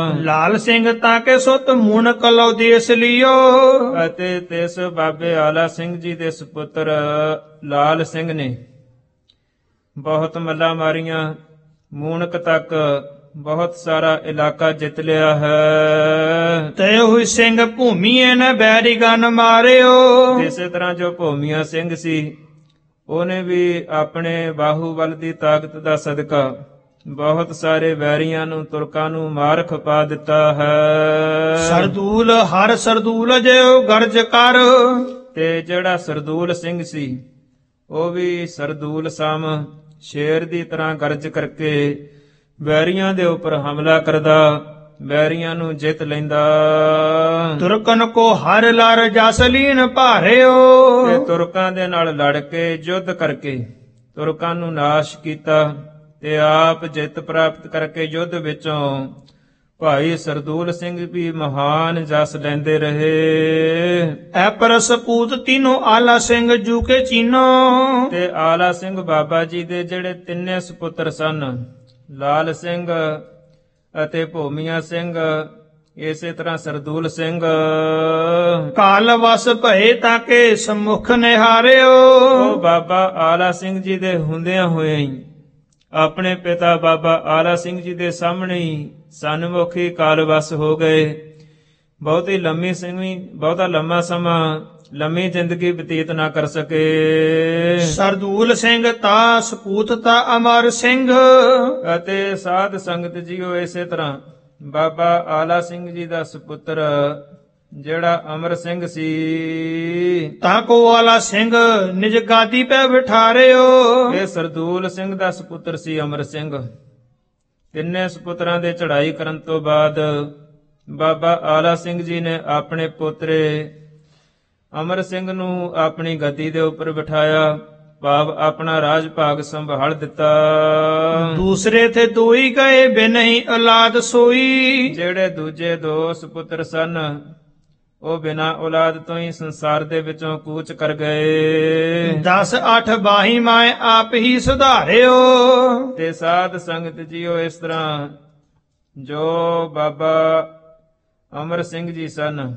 ਲਾਲ ਸਿੰਘ ਤਾਂ ਕੇ ਸੁਤ ਮੂਣ ਕਲੋ ਦੇਸ ਲਿਓ ਅਤੇ ਤਿਸ ਬਾਬੇ ਆਲਾ ਸਿੰਘ ਜੀ ਦੇ ਸੁਪੁੱਤਰ ਲਾਲ ਸਿੰਘ ਨੇ ਬਹੁਤ ਮੱਲਾਂ ਮਾਰੀਆਂ, ਮੂਣਕ ਤੱਕ ਬਹੁਤ ਸਾਰਾ ਇਲਾਕਾ ਜਿੱਤ ਲਿਆ ਹੈ। ਤੈ ਹੋਈ ਸਿੰਘ ਭੂਮੀਏ ਨ ਬੈਰੀ ਗਨ ਮਾਰਿਓ ਇਸੇ ਤਰ੍ਹਾਂ ਜੋ ਭੂਮੀਆ ਸਿੰਘ ਸੀ ਉਹਨੇ ਵੀ ਆਪਣੇ ਬਾਹੂਬਲ ਦੀ ਤਾਕਤ ਦਾ ਸਦਕਾ ਬਹੁਤ ਸਾਰੇ ਵੈਰੀਆਂ ਨੂੰ, ਤੁਰਕਾਂ ਨੂੰ ਮਾਰ ਖਪਾ ਦਿੱਤਾ ਹੈ। ਸਰਦੂਲ ਹਰ ਸਰਦੂਲ ਜਿਉ ਗਰਜ ਕਰ ਤੇ ਜਿਹੜਾ ਸਰਦੂਲ ਸਿੰਘ ਸੀ ਉਹ ਵੀ ਸਰਦੂਲ ਸਮ ਸ਼ੇਰ ਦੀ ਤਰ੍ਹਾਂ ਗਰਜ ਕਰਕੇ ਵੈਰੀਆਂ ਦੇ ਉੱਪਰ ਹਮਲਾ ਕਰਦਾ, ਵੈਰੀਆਂ ਨੂੰ ਜਿੱਤ ਲੈਂਦਾ। ਤੁਰਕਨ ਕੋ ਹਰ ਲਰ ਜਸਲੀਨ ਭਾਰਿਓ ਤੇ ਤੁਰਕਾਂ ਦੇ ਨਾਲ ਲੜ ਕੇ ਯੁੱਧ ਕਰਕੇ ਤੁਰਕਾਂ ਨੂੰ ਨਾਸ਼ ਕੀਤਾ ਤੇ ਆਪ ਜਿੱਤ ਪ੍ਰਾਪਤ ਕਰਕੇ ਯੁੱਧ ਵਿੱਚੋਂ ਭਾਈ ਸਰਦੂਲ ਸਿੰਘ ਵੀ ਮਹਾਨ ਜਸ ਲੈਂਦੇ ਰਹੇ। ਐ ਪਰਸ ਪੂਤ ਤੀਨੋ ਆਲਾ ਸਿੰਘ ਜੂਕੇ ਚੀਨੋ ਤੇ ਆਲਾ ਸਿੰਘ ਬਾਬਾ ਜੀ ਦੇ ਜਿਹੜੇ ਤਿੰਨੇ ਸੁਪੁੱਤਰ ਸਨ, ਲਾਲ ਸਿੰਘ ਅਤੇ ਭੂਮੀਆ ਸਿੰਘ, ਇਸੇ ਤਰ੍ਹਾਂ ਸਰਦੂਲ ਸਿੰਘ, ਕਾਲ ਵਸ ਭਏ ਤਾਂ ਕੇ ਸਮੁਖ ਨਿਹਾਰਿਓ ਉਹ ਬਾਬਾ ਆਲਾ ਸਿੰਘ ਜੀ ਦੇ ਹੁੰਦਿਆਂ ਹੋਏ ਹੀ ਆਪਣੇ ਪਿਤਾ ਬਾਬਾ ਆਲਾ ਸਿੰਘ ਜੀ ਦੇ ਸਾਹਮਣੇ ਹੀ ਸਨਮੁਖੀ ਕਾਲਵਸ ਹੋ ਗਏ। ਬਹੁਤਾ ਲੰਮਾ ਸਮਾਂ ਲੰਮੀ ਜ਼ਿੰਦਗੀ ਬਤੀਤ ਨਾ ਕਰ ਸਕੇ। ਸਰਦੂਲ ਸਿੰਘ ਤਾ ਸਪੂਤ ਤਾ ਅਮਰ ਸਿੰਘ ਅਤੇ ਸਾਧ ਸੰਗਤ ਜੀਓ ਇਸੇ ਤਰ੍ਹਾਂ ਬਾਬਾ ਆਲਾ ਸਿੰਘ ਜੀ ਦਾ ਸੁਪੁੱਤਰ ਜਿਹੜਾ ਅਮਰ ਸਿੰਘ ਸੀ ਤਾਂ ਕੋ ਆਲਾ ਸਿੰਘ ਨਿਜ ਗਾਦੀ ਪੈ ਬਿਠਾਰਿਓ ਇਹ ਸਰਦੂਲ ਸਿੰਘ ਦਾ ਸੁਪੁੱਤਰ ਸੀ ਅਮਰ ਸਿੰਘ। ਤਿੰਨੇ ਸੁਪੁੱਤਰਾਂ ਦੇ ਚੜ੍ਹਾਈ ਕਰਨ ਤੋਂ ਬਾਅਦ ਬਾਬਾ ਆਲਾ ਸਿੰਘ ਜੀ ਨੇ ਆਪਣੇ ਪੋਤਰੇ ਅਮਰ ਸਿੰਘ ਨੂੰ ਆਪਣੀ ਗੱਦੀ ਦੇ ਉੱਪਰ ਬਿਠਾਇਆ, ਭਾਵ ਆਪਣਾ ਰਾਜ ਭਾਗ ਸੰਭਾਲ ਦਿੱਤਾ। ਦੂਸਰੇ ਥੇ ਦੋਈ ਗਏ ਬਿਨਹੀ ਔਲਾਦ ਸੋਈ ਜਿਹੜੇ ਦੂਜੇ ਦੋ ਸੁਪੁੱਤਰ ਸਨ ਉਹ ਬਿਨਾਂ ਔਲਾਦ ਤੋਂ ਹੀ ਸੰਸਾਰ ਦੇ ਵਿੱਚੋਂ ਕੂਚ ਕਰ ਗਏ। 10 8 ਬਾਹੀ ਮਾਏ ਆਪ ਹੀ ਸੁਧਾਰਿਓ ਤੇ ਸਾਧ ਸੰਗਤ ਜੀਓ ਇਸ ਤਰ੍ਹਾਂ ਜੋ ਬਾਬਾ ਅਮਰ ਸਿੰਘ ਜੀ ਸਨ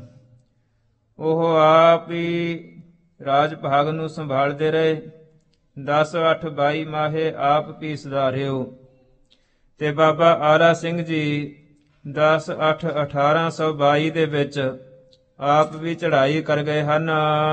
ਉਹ ਆਪ ਹੀ ਰਾਜ ਭਾਗ ਨੂੰ ਸੰਭਾਲਦੇ ਰਹੇ। 10 8 22 ਮਾਹੇ ਆਪ ਵੀ ਸੁਧਾਰਿਓ ਤੇ ਬਾਬਾ ਆਲਾ ਸਿੰਘ ਜੀ 10 8 1822 ਦੇ ਵਿੱਚ ਆਪ ਵੀ ਚੜ੍ਹਾਈ ਕਰ ਗਏ ਹਨ।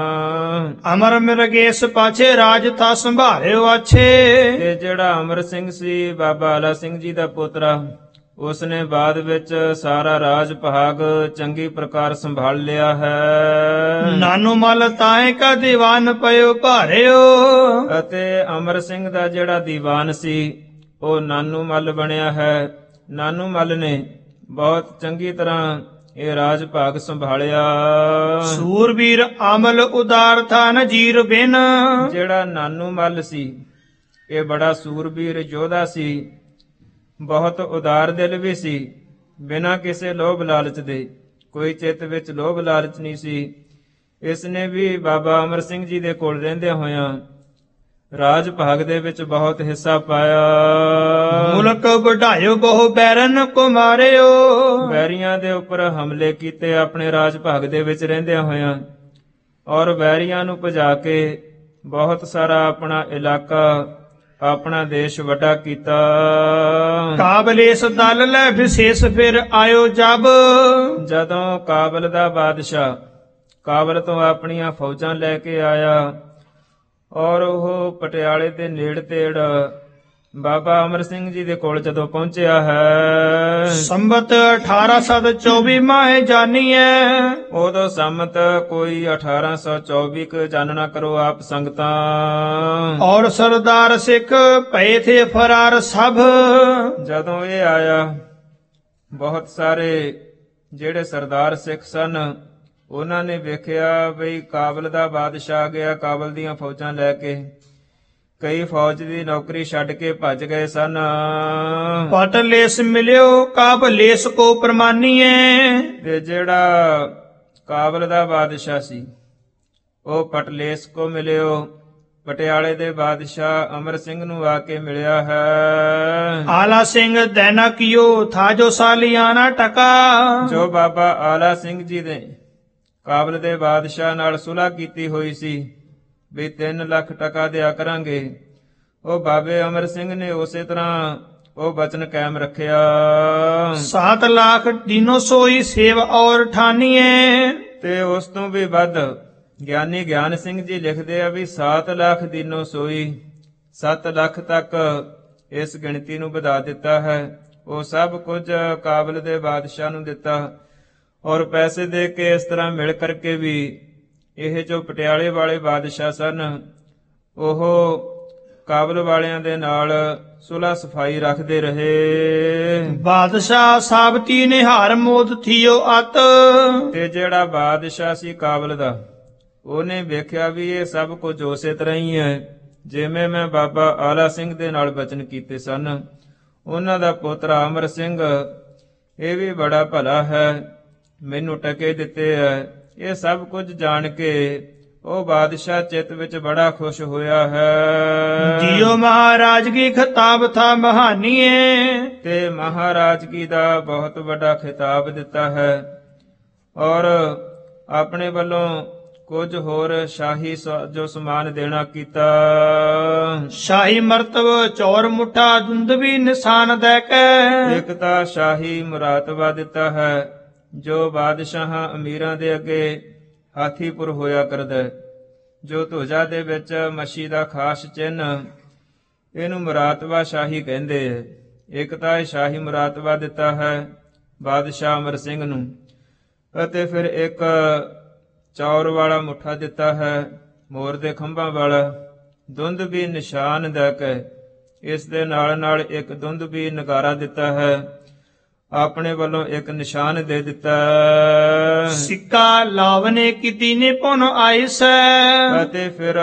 ਅਮਰ ਮਿਰਗੇਸ ਪਾਛੇ ਰਾਜ ਥਾ ਸੰਭਾਲਿਓ ਆਛੇ ਤੇ ਜਿਹੜਾ ਅਮਰ ਸਿੰਘ ਸੀ ਬਾਬਾ ਆਲਾ ਸਿੰਘ ਜੀ ਦਾ ਪੋਤਰਾ ਉਸਨੇ ਬਾਅਦ ਵਿੱਚ ਸਾਰਾ ਰਾਜ ਭਾਗ ਚੰਗੀ ਪ੍ਰਕਾਰ ਸੰਭਾਲ ਲਿਆ ਹੈ। ਨਾਨੂ ਮਲ ਤਾਏ ਕਾ ਦੀਵਾਨ ਪਇਓ ਭਾਰਿਓ ਅਤੇ ਅਮਰ ਸਿੰਘ ਦਾ ਜਿਹੜਾ ਦੀਵਾਨ ਸੀ ਉਹ ਨਾਨੂ ਮੱਲ ਬਣਿਆ ਹੈ। ਨਾਨੂ ਮੱਲ ਨੇ ਬਹੁਤ ਚੰਗੀ ਤਰ੍ਹਾਂ ਇਹ ਰਾਜ ਭਾਗ ਸੰਭਾਲਿਆ। ਸੂਰਬੀਰ ਅਮਲ ਉਦਾਰ ਥਾ ਨਜੀਰ ਬਿਨ ਜਿਹੜਾ ਨਾਨੂ ਮੱਲ ਸੀ ਇਹ ਬੜਾ ਸੂਰਬੀਰ ਯੋਧਾ ਸੀ, ਬਹੁਤ ਉਦਾਰ ਦਿਲ ਵੀ ਸੀ, ਬਿਨਾਂ ਕਿਸੇ ਲੋਭ ਲਾਲਚ ਦੇ, ਕੋਈ ਚਿੱਤ ਵਿੱਚ ਲੋਭ ਲਾਲਚ ਨਹੀਂ ਸੀ। ਇਸ ਨੇ ਵੀ ਬਾਬਾ ਅਮਰ ਸਿੰਘ ਜੀ ਦੇ ਕੋਲ ਰਹਿੰਦਿਆਂ ਹੋਇਆਂ ਰਾਜ ਭਾਗ ਦੇ ਵਿੱਚ ਬਹੁਤ ਹਿੱਸਾ ਪਾਇਆ। ਮੁਲਕ ਵਢਾਇਓ ਬਹੁ ਬੈਰਨ ਕੋ ਮਾਰਿਓ ਵੈਰੀਆਂ ਦੇ ਉੱਪਰ ਹਮਲੇ ਕੀਤੇ ਆਪਣੇ ਰਾਜ ਭਾਗ ਦੇ ਵਿੱਚ ਰਹਿੰਦਿਆਂ ਹੋਇਆਂ ਔਰ ਵੈਰੀਆਂ ਨੂੰ ਭਜਾ ਕੇ ਬਹੁਤ ਸਾਰਾ ਆਪਣਾ ਇਲਾਕਾ ਆਪਣਾ ਦੇਸ਼ ਵੱਡਾ ਕੀਤਾ। ਕਾਬਲੇਸ ਦਲ ਲੈ ਵਿਸ਼ੇਸ਼ ਫਿਰ ਆਇਓ ਜਦੋਂ ਕਾਬਲ ਦਾ ਬਾਦਸ਼ਾਹ ਕਾਬਲ ਤੋਂ ਆਪਣੀਆਂ ਫੌਜਾਂ ਲੈ ਕੇ ਆਇਆ ਔਰ ਉਹ ਪਟਿਆਲੇ ਦੇ ਨੇੜੇ ਤੇੜ ਬਾਬਾ ਅਮਰ ਸਿੰਘ ਜੀ ਦੇ ਕੋਲ ਜਦੋਂ ਪਹੁੰਚਿਆ ਹੈ ਸੰਬਤ 1824 ਮਾਹੇ ਜਾਨੀਐ ਉਦੋਂ ਸੰਮਤ ਕੋਈ 1824 ਕ ਜਾਣਨਾ ਕਰੋ ਆਪ ਸੰਗਤਾਂ। ਔਰ ਸਰਦਾਰ ਸਿੱਖ ਪਏ ਥੇ ਫਰਾਰ ਸਭ ਜਦੋਂ ਇਹ ਆਇਆ ਬਹੁਤ ਸਾਰੇ ਜਿਹੜੇ ਸਰਦਾਰ ਸਿੱਖ ਸਨ ਉਹਨਾਂ ਨੇ ਵੇਖਿਆ ਬਈ ਕਾਬਲ ਦਾ ਬਾਦਸ਼ਾਹ ਆ ਗਿਆ ਕਾਬਲ ਦੀਆਂ ਫੌਜਾਂ ਲੈ ਕੇ। ਕਈ ਫੌਜ ਦੀ ਨੌਕਰੀ ਛੱਡ ਕੇ ਭੱਜ ਗਏ ਸਨ। ਪਟਲੇਸ ਮਿਲਿਓ ਕਾਬਲੇਸ ਕੋ ਪ੍ਰਮਾਨੀਏ ਤੇ ਜਿਹੜਾ ਕਾਬਲ ਦਾ ਬਾਦਸ਼ਾਹ ਸੀ ਉਹ ਪਟਲੇਸ ਕੋ ਮਿਲਿਓ। ਪਟਿਆਲੇ ਦੇ ਬਾਦਸ਼ਾਹ ਅਮਰ ਸਿੰਘ ਨੂੰ ਆ ਕੇ ਮਿਲਿਆ ਹੈ। ਆਲਾ ਸਿੰਘ ਦੈਨਾ ਕੀਓ ਥਾ ਜੋ ਸਾਲੀਆਨਾ ਟਕਾ। ਜੋ ਬਾਬਾ ਆਲਾ ਸਿੰਘ ਜੀ ਨੇ ਕਾਬਲ ਦੇ ਬਾਦਸ਼ਾਹ ਨਾਲ ਸੁਲ੍ਹਾ ਕੀਤੀ ਹੋਈ ਸੀ ਵੀ 3 ਲੱਖ ਟਕਾ ਦਿਆ ਕਰਾਂਗੇ, ਉਹ ਬਾਬੇ ਅਮਰ ਸਿੰਘ ਨੇ ਉਸੇ ਤਰ੍ਹਾਂ ਉਹ ਬਚਨ ਕਾਇਮ ਰੱਖਿਆ। 7 ਲੱਖ ਦੀਨੋ ਸੋਈ ਸੇਵ ਔਰ ਠਾਨੀਏ। ਤੇ ਉਸ ਤੋਂ ਵੀ ਵੱਧ ਗਿਆਨੀ ਗਿਆਨ ਸਿੰਘ ਜੀ ਲਿਖਦੇ ਆ ਵੀ 7 ਲੱਖ ਦੀਨੋ ਸੋਈ, 7 ਲੱਖ ਤੱਕ ਇਸ ਗਿਣਤੀ ਨੂੰ ਵਧਾ ਦਿੱਤਾ ਹੈ। ਉਹ ਸਭ ਕੁਝ ਕਾਬਲ ਦੇ ਬਾਦਸ਼ਾਹ ਨੂੰ ਦਿੱਤਾ ਔਰ ਪੈਸੇ ਦੇ ਕੇ ਇਸ ਤਰ੍ਹਾਂ ਮਿਲ ਕਰਕੇ ਵੀ ਇਹ ਜੋ ਪਟਿਆਲੇ ਵਾਲੇ ਬਾਦਸ਼ਾਹ ਸਨ ਉਹ ਕਾਬਲ ਵਾਲਿਆਂ ਦੇ ਨਾਲ ਸੁਲ੍ਹਾ ਸਫਾਈ ਰੱਖਦੇ ਰਹੇ। ਬਾਦਸ਼ਾਹ ਸਾਬਤੀ ਨਿਹਾਰ ਮੋਦ ਥੀਓ ਅਤ। ਤੇ ਜਿਹੜਾ ਬਾਦਸ਼ਾਹ ਸੀ ਕਾਬਲ ਦਾ ਉਹਨੇ ਵੇਖਿਆ ਵੀ ਇਹ ਸਭ ਕੁਝ ਉਸੇ ਤਰ੍ਹਾਂ ਹੀ ਹੈ ਜਿਵੇਂ ਮੈਂ ਬਾਬਾ ਆਲਾ ਸਿੰਘ ਦੇ ਨਾਲ ਬਚਨ ਕੀਤੇ ਸਨ। ਉਹਨਾਂ ਦਾ ਪੋਤਰਾ ਅਮਰ ਸਿੰਘ ਇਹ ਵੀ ਬੜਾ ਭਲਾ ਹੈ, ਮੈਨੂੰ ਟਕੇ ਦਿੱਤੇ ਹੈ। ਇਹ ਸਭ ਕੁਝ ਜਾਣ ਕੇ ਉਹ ਬਾਦਸ਼ਾਹ ਚਿੱਤ ਵਿੱਚ ਬੜਾ ਖੁਸ਼ ਹੋਇਆ ਹੈ। ਜਿਉ ਮਹਾਰਾਜ ਕੀ ਖਿਤਾਬ ਥਾ ਮਹਾਨੀਏ। ਤੇ ਮਹਾਰਾਜ ਕੀ ਦਾ ਬਹੁਤ ਵੱਡਾ ਖਿਤਾਬ ਦਿੱਤਾ ਹੈ ਔਰ ਆਪਣੇ ਵੱਲੋਂ ਕੁਝ ਹੋਰ ਸ਼ਾਹੀ ਜੋ ਸਮਾਨ ਦੇਣਾ ਕੀਤਾ। ਸ਼ਾਹੀ ਮਰਤਬ ਚੌਰ ਮੁੱਠਾ ਦੁੰਦਵੀ ਨਿਸ਼ਾਨ ਦੇ ਕੇ। ਇੱਕ ਤਾਂ ਸ਼ਾਹੀ ਮੁਰਾਤਬਾ ਦਿੱਤਾ ਹੈ ਜੋ ਬਾਦਸ਼ਾਹਾਂ ਅਮੀਰਾਂ ਦੇ ਅੱਗੇ ਹਾਥੀਪੁਰ ਹੋਇਆ ਕਰਦਾ, ਜੋ ਧੁਜਾ ਦੇ ਵਿੱਚ ਮੱਛੀ ਦਾ ਖਾਸ ਚਿੰਨ੍ਹ, ਇਹਨੂੰ ਮੁਰਾਤਬਾ ਸ਼ਾਹੀ ਕਹਿੰਦੇ ਹੈ। ਇੱਕ ਤਾਂ ਇਹ ਸ਼ਾਹੀ ਮੁਰਾਤਬਾ ਦਿੱਤਾ ਹੈ ਬਾਦਸ਼ਾਹ ਅਮਰ ਸਿੰਘ ਨੂੰ, ਅਤੇ ਫਿਰ ਇੱਕ ਚੌਰ ਵਾਲਾ ਮੁੱਠਾ ਦਿੱਤਾ ਹੈ ਮੋਰ ਦੇ ਖੰਭਾਂ ਵਾਲਾ, ਦੁੰਦ ਵੀ ਨਿਸ਼ਾਨ ਦੇ ਕੇ। ਇਸ ਦੇ ਨਾਲ ਨਾਲ ਇੱਕ ਦੁੰਦ ਵੀ ਨਗਾਰਾ ਦਿੱਤਾ ਹੈ, ਆਪਣੇ ਵੱਲੋਂ ਇੱਕ ਨਿਸ਼ਾਨ ਦੇ ਦਿੱਤਾ। ਸਿੱਕਾ ਲਾਵਨੇ ਕੀਤੀ ਨੇ ਪੁਨ ਆਇਸੈ। ਅਤੇ ਫਿਰ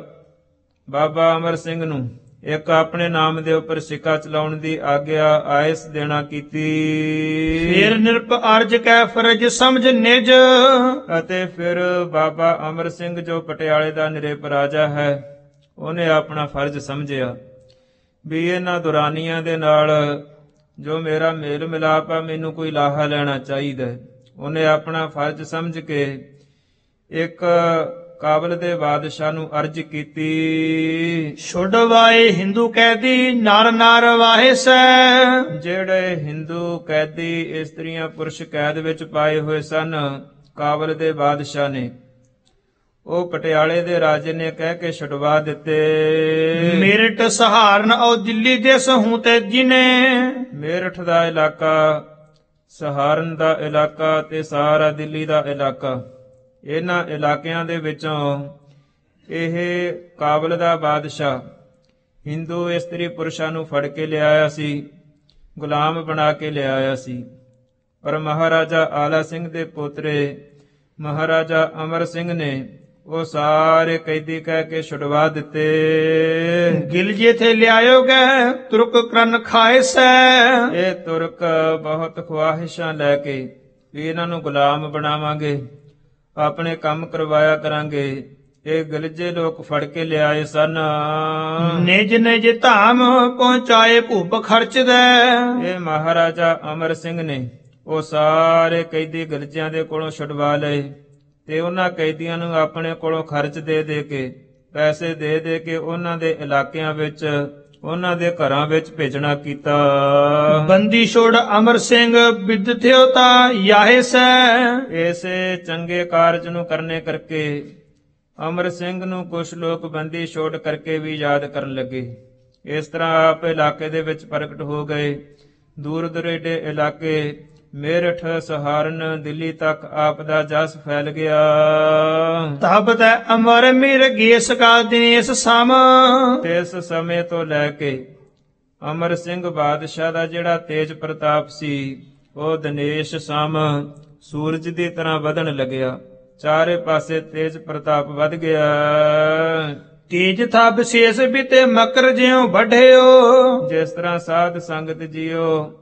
ਬਾਬਾ ਅਮਰ ਸਿੰਘ ਨੂੰ ਇੱਕ ਆਪਣੇ ਨਾਮ ਦੇ ਉੱਪਰ ਸਿੱਕਾ ਚਲਾਉਣ ਦੀ ਆਗਿਆ ਆਇਸ ਦੇਣਾ ਕੀਤੀ। ਫਿਰ ਨਿਰਪ ਅਰਜ ਕੈ ਫਰਜ ਸਮਝ ਨਿਜ। ਅਤੇ ਫਿਰ ਬਾਬਾ ਅਮਰ ਸਿੰਘ ਜੋ ਪਟਿਆਲੇ ਦਾ ਨਿਰਪ ਰਾਜਾ ਹੈ ਉਹਨੇ ਆਪਣਾ ਫਰਜ਼ ਸਮਝਿਆ ਵੀ ਇਹਨਾਂ ਦੁਰਾਨੀਆਂ ਦੇ ਨਾਲ ਜੋ ਮੇਰਾ ਮੇਲ ਮਿਲਾਪ ਆ ਮੈਨੂੰ ਕੋਈ ਲਾਹਾ ਲੈਣਾ ਚਾਹੀਦਾ। ਉਹਨੇ ਆਪਣਾ ਫਰਜ਼ ਸਮਝ ਕੇ ਇੱਕ ਕਾਬਲ ਦੇ ਬਾਦਸ਼ਾਹ ਨੂੰ ਅਰਜ਼ ਕੀਤੀ। ਛੁਡਵਾਏ ਹਿੰਦੂ ਕੈਦੀ ਨਰ ਨਰ ਵਾਹਿਸੈ। ਜਿਹੜੇ ਹਿੰਦੂ ਕੈਦੀ ਇਸਤਰੀਆਂ ਪੁਰਸ਼ ਕੈਦ ਵਿੱਚ ਪਾਏ ਹੋਏ ਸਨ ਕਾਬਲ ਦੇ ਬਾਦਸ਼ਾਹ ਨੇ, ਉਹ ਪਟਿਆਲੇ ਦੇ ਰਾਜੇ ਨੇ ਕਹਿ ਕੇ ਛੁਡਵਾ ਦਿੱਤੇ। ਮੇਰਠ ਸਹਾਰਨ ਔ ਦਿੱਲੀ ਦੇਸ ਹੂੰ ਤੇ ਜਿਨੇ। ਮੇਰਠ ਦਾ ਇਲਾਕਾ, ਸਹਾਰਨ ਦਾ ਇਲਾਕਾ ਤੇ ਸਾਰਾ ਦਿੱਲੀ ਦਾ ਇਲਾਕਾ, ਇਹਨਾਂ ਇਲਾਕਿਆਂ ਦੇ ਵਿੱਚੋਂ ਇਹ ਕਾਬਲ ਦਾ ਬਾਦਸ਼ਾਹ ਹਿੰਦੂ ਇਸਤਰੀ ਪੁਰਸ਼ਾਂ ਨੂੰ ਫੜ ਕੇ ਲਿਆਇਆ ਸੀ, ਗੁਲਾਮ ਬਣਾ ਕੇ ਲਿਆਇਆ ਸੀ। ਪਰ ਮਹਾਰਾਜਾ ਆਲਾ ਸਿੰਘ ਦੇ ਪੋਤਰੇ ਮਹਾਰਾਜਾ ਅਮਰ ਸਿੰਘ ਨੇ ਉਹ ਸਾਰੇ ਕੈਦੀ ਕਹਿ ਕੇ ਛੁਡਵਾ ਦਿੱਤੇ। ਗਿਲ ਜੇਥੇ ਲਿਆਇਓ ਗਏ ਤੁਰਕ ਕਰਨ ਖਾਇਸੈ। ਇਹ ਤੁਰਕ ਬਹੁਤ ਖਵਾਹਿਸ਼ਾਂ ਲੈ ਕੇ ਵੀ ਇਹਨਾਂ ਨੂੰ ਗੁਲਾਮ ਬਣਾਵਾਂਗੇ, ਆਪਣੇ ਕੰਮ ਕਰਵਾਇਆ ਕਰਾਂਗੇ। ਇਹ ਗਲਜੇ ਲੋਕ ਫੜ ਕੇ ਲਿਆਏ ਸਨ। ਨਿਜ ਨਿਜ ਧਾਮ ਪਹੁੰਚਾਏ ਭੂਪ ਖਰਚਦੇ। ਇਹ ਮਹਾਰਾਜਾ ਅਮਰ ਸਿੰਘ ਨੇ ਉਹ ਸਾਰੇ ਕੈਦੀ ਗਲਜਿਆਂ ਦੇ ਕੋਲੋਂ ਛੁਡਵਾ ਲਏ ਤੇ ਉਹਨਾਂ ਕੈਦੀਆਂ ਨੂੰ ਆਪਣੇ ਕੋਲੋਂ ਖਰਚ ਦੇ ਦੇ ਕੇ, ਪੈਸੇ ਦੇ ਦੇ ਕੇ ਉਹਨਾਂ ਦੇ ਇਲਾਕਿਆਂ ਵਿੱਚ, ਉਹਨਾਂ ਦੇ ਘਰਾਂ ਵਿੱਚ ਭੇਜਣਾ ਕੀਤਾ। ਬੰਦੀ ਛੋੜ ਅਮਰ ਸਿੰਘ ਵਿਦਥਿਓ ਤਾ ਯਾਹਿਸੈ। ਇਸੇ ਚੰਗੇ ਕਾਰਜ ਨੂੰ ਕਰਨੇ ਕਰਕੇ ਅਮਰ ਸਿੰਘ ਨੂੰ ਕੁਝ ਲੋਕ ਬੰਦੀ ਛੋੜ ਕਰਕੇ ਵੀ ਯਾਦ ਕਰਨ ਲੱਗੇ। ਇਸ ਤਰ੍ਹਾਂ ਆਪ ਇਲਾਕੇ ਦੇ ਵਿੱਚ ਪ੍ਰਗਟ ਹੋ ਗਏ। ਦੂਰ ਦੁਰੇਡੇ ਇਲਾਕੇ ਮੇਰਠ, ਸਹਾਰਨ, ਦਿੱਲੀ ਤੱਕ ਆਪ ਦਾ ਜਸ ਫੈਲ ਗਿਆ। ਤਬ ਤੈ ਅਮਰ ਮਿਰ ਗੇਸ ਕਾ ਦਿਨੇਸ਼ ਸਮ। ਇਸ ਸਮੇਂ ਤੋਂ ਲੈ ਕੇ ਅਮਰ ਸਿੰਘ ਬਾਦਸ਼ਾਹ ਦਾ ਜਿਹੜਾ ਤੇਜ ਪ੍ਰਤਾਪ ਸੀ ਉਹ ਦਿਨੇਸ਼ ਸਮ ਸੂਰਜ ਦੀ ਤਰ੍ਹਾਂ ਵਧਣ ਲੱਗਿਆ। ਚਾਰੇ ਪਾਸੇ ਤੇਜ ਪ੍ਰਤਾਪ ਵਧ ਗਿਆ। ਤੇਜ ਥਾ ਵਿਸ਼ੇਸ਼ ਬਿਤੇ ਮਕਰ ਜਿਉ ਵੱਢਿਓ। ਜਿਸ ਤਰ੍ਹਾਂ ਸਾਧ ਸੰਗਤ ਜੀਓ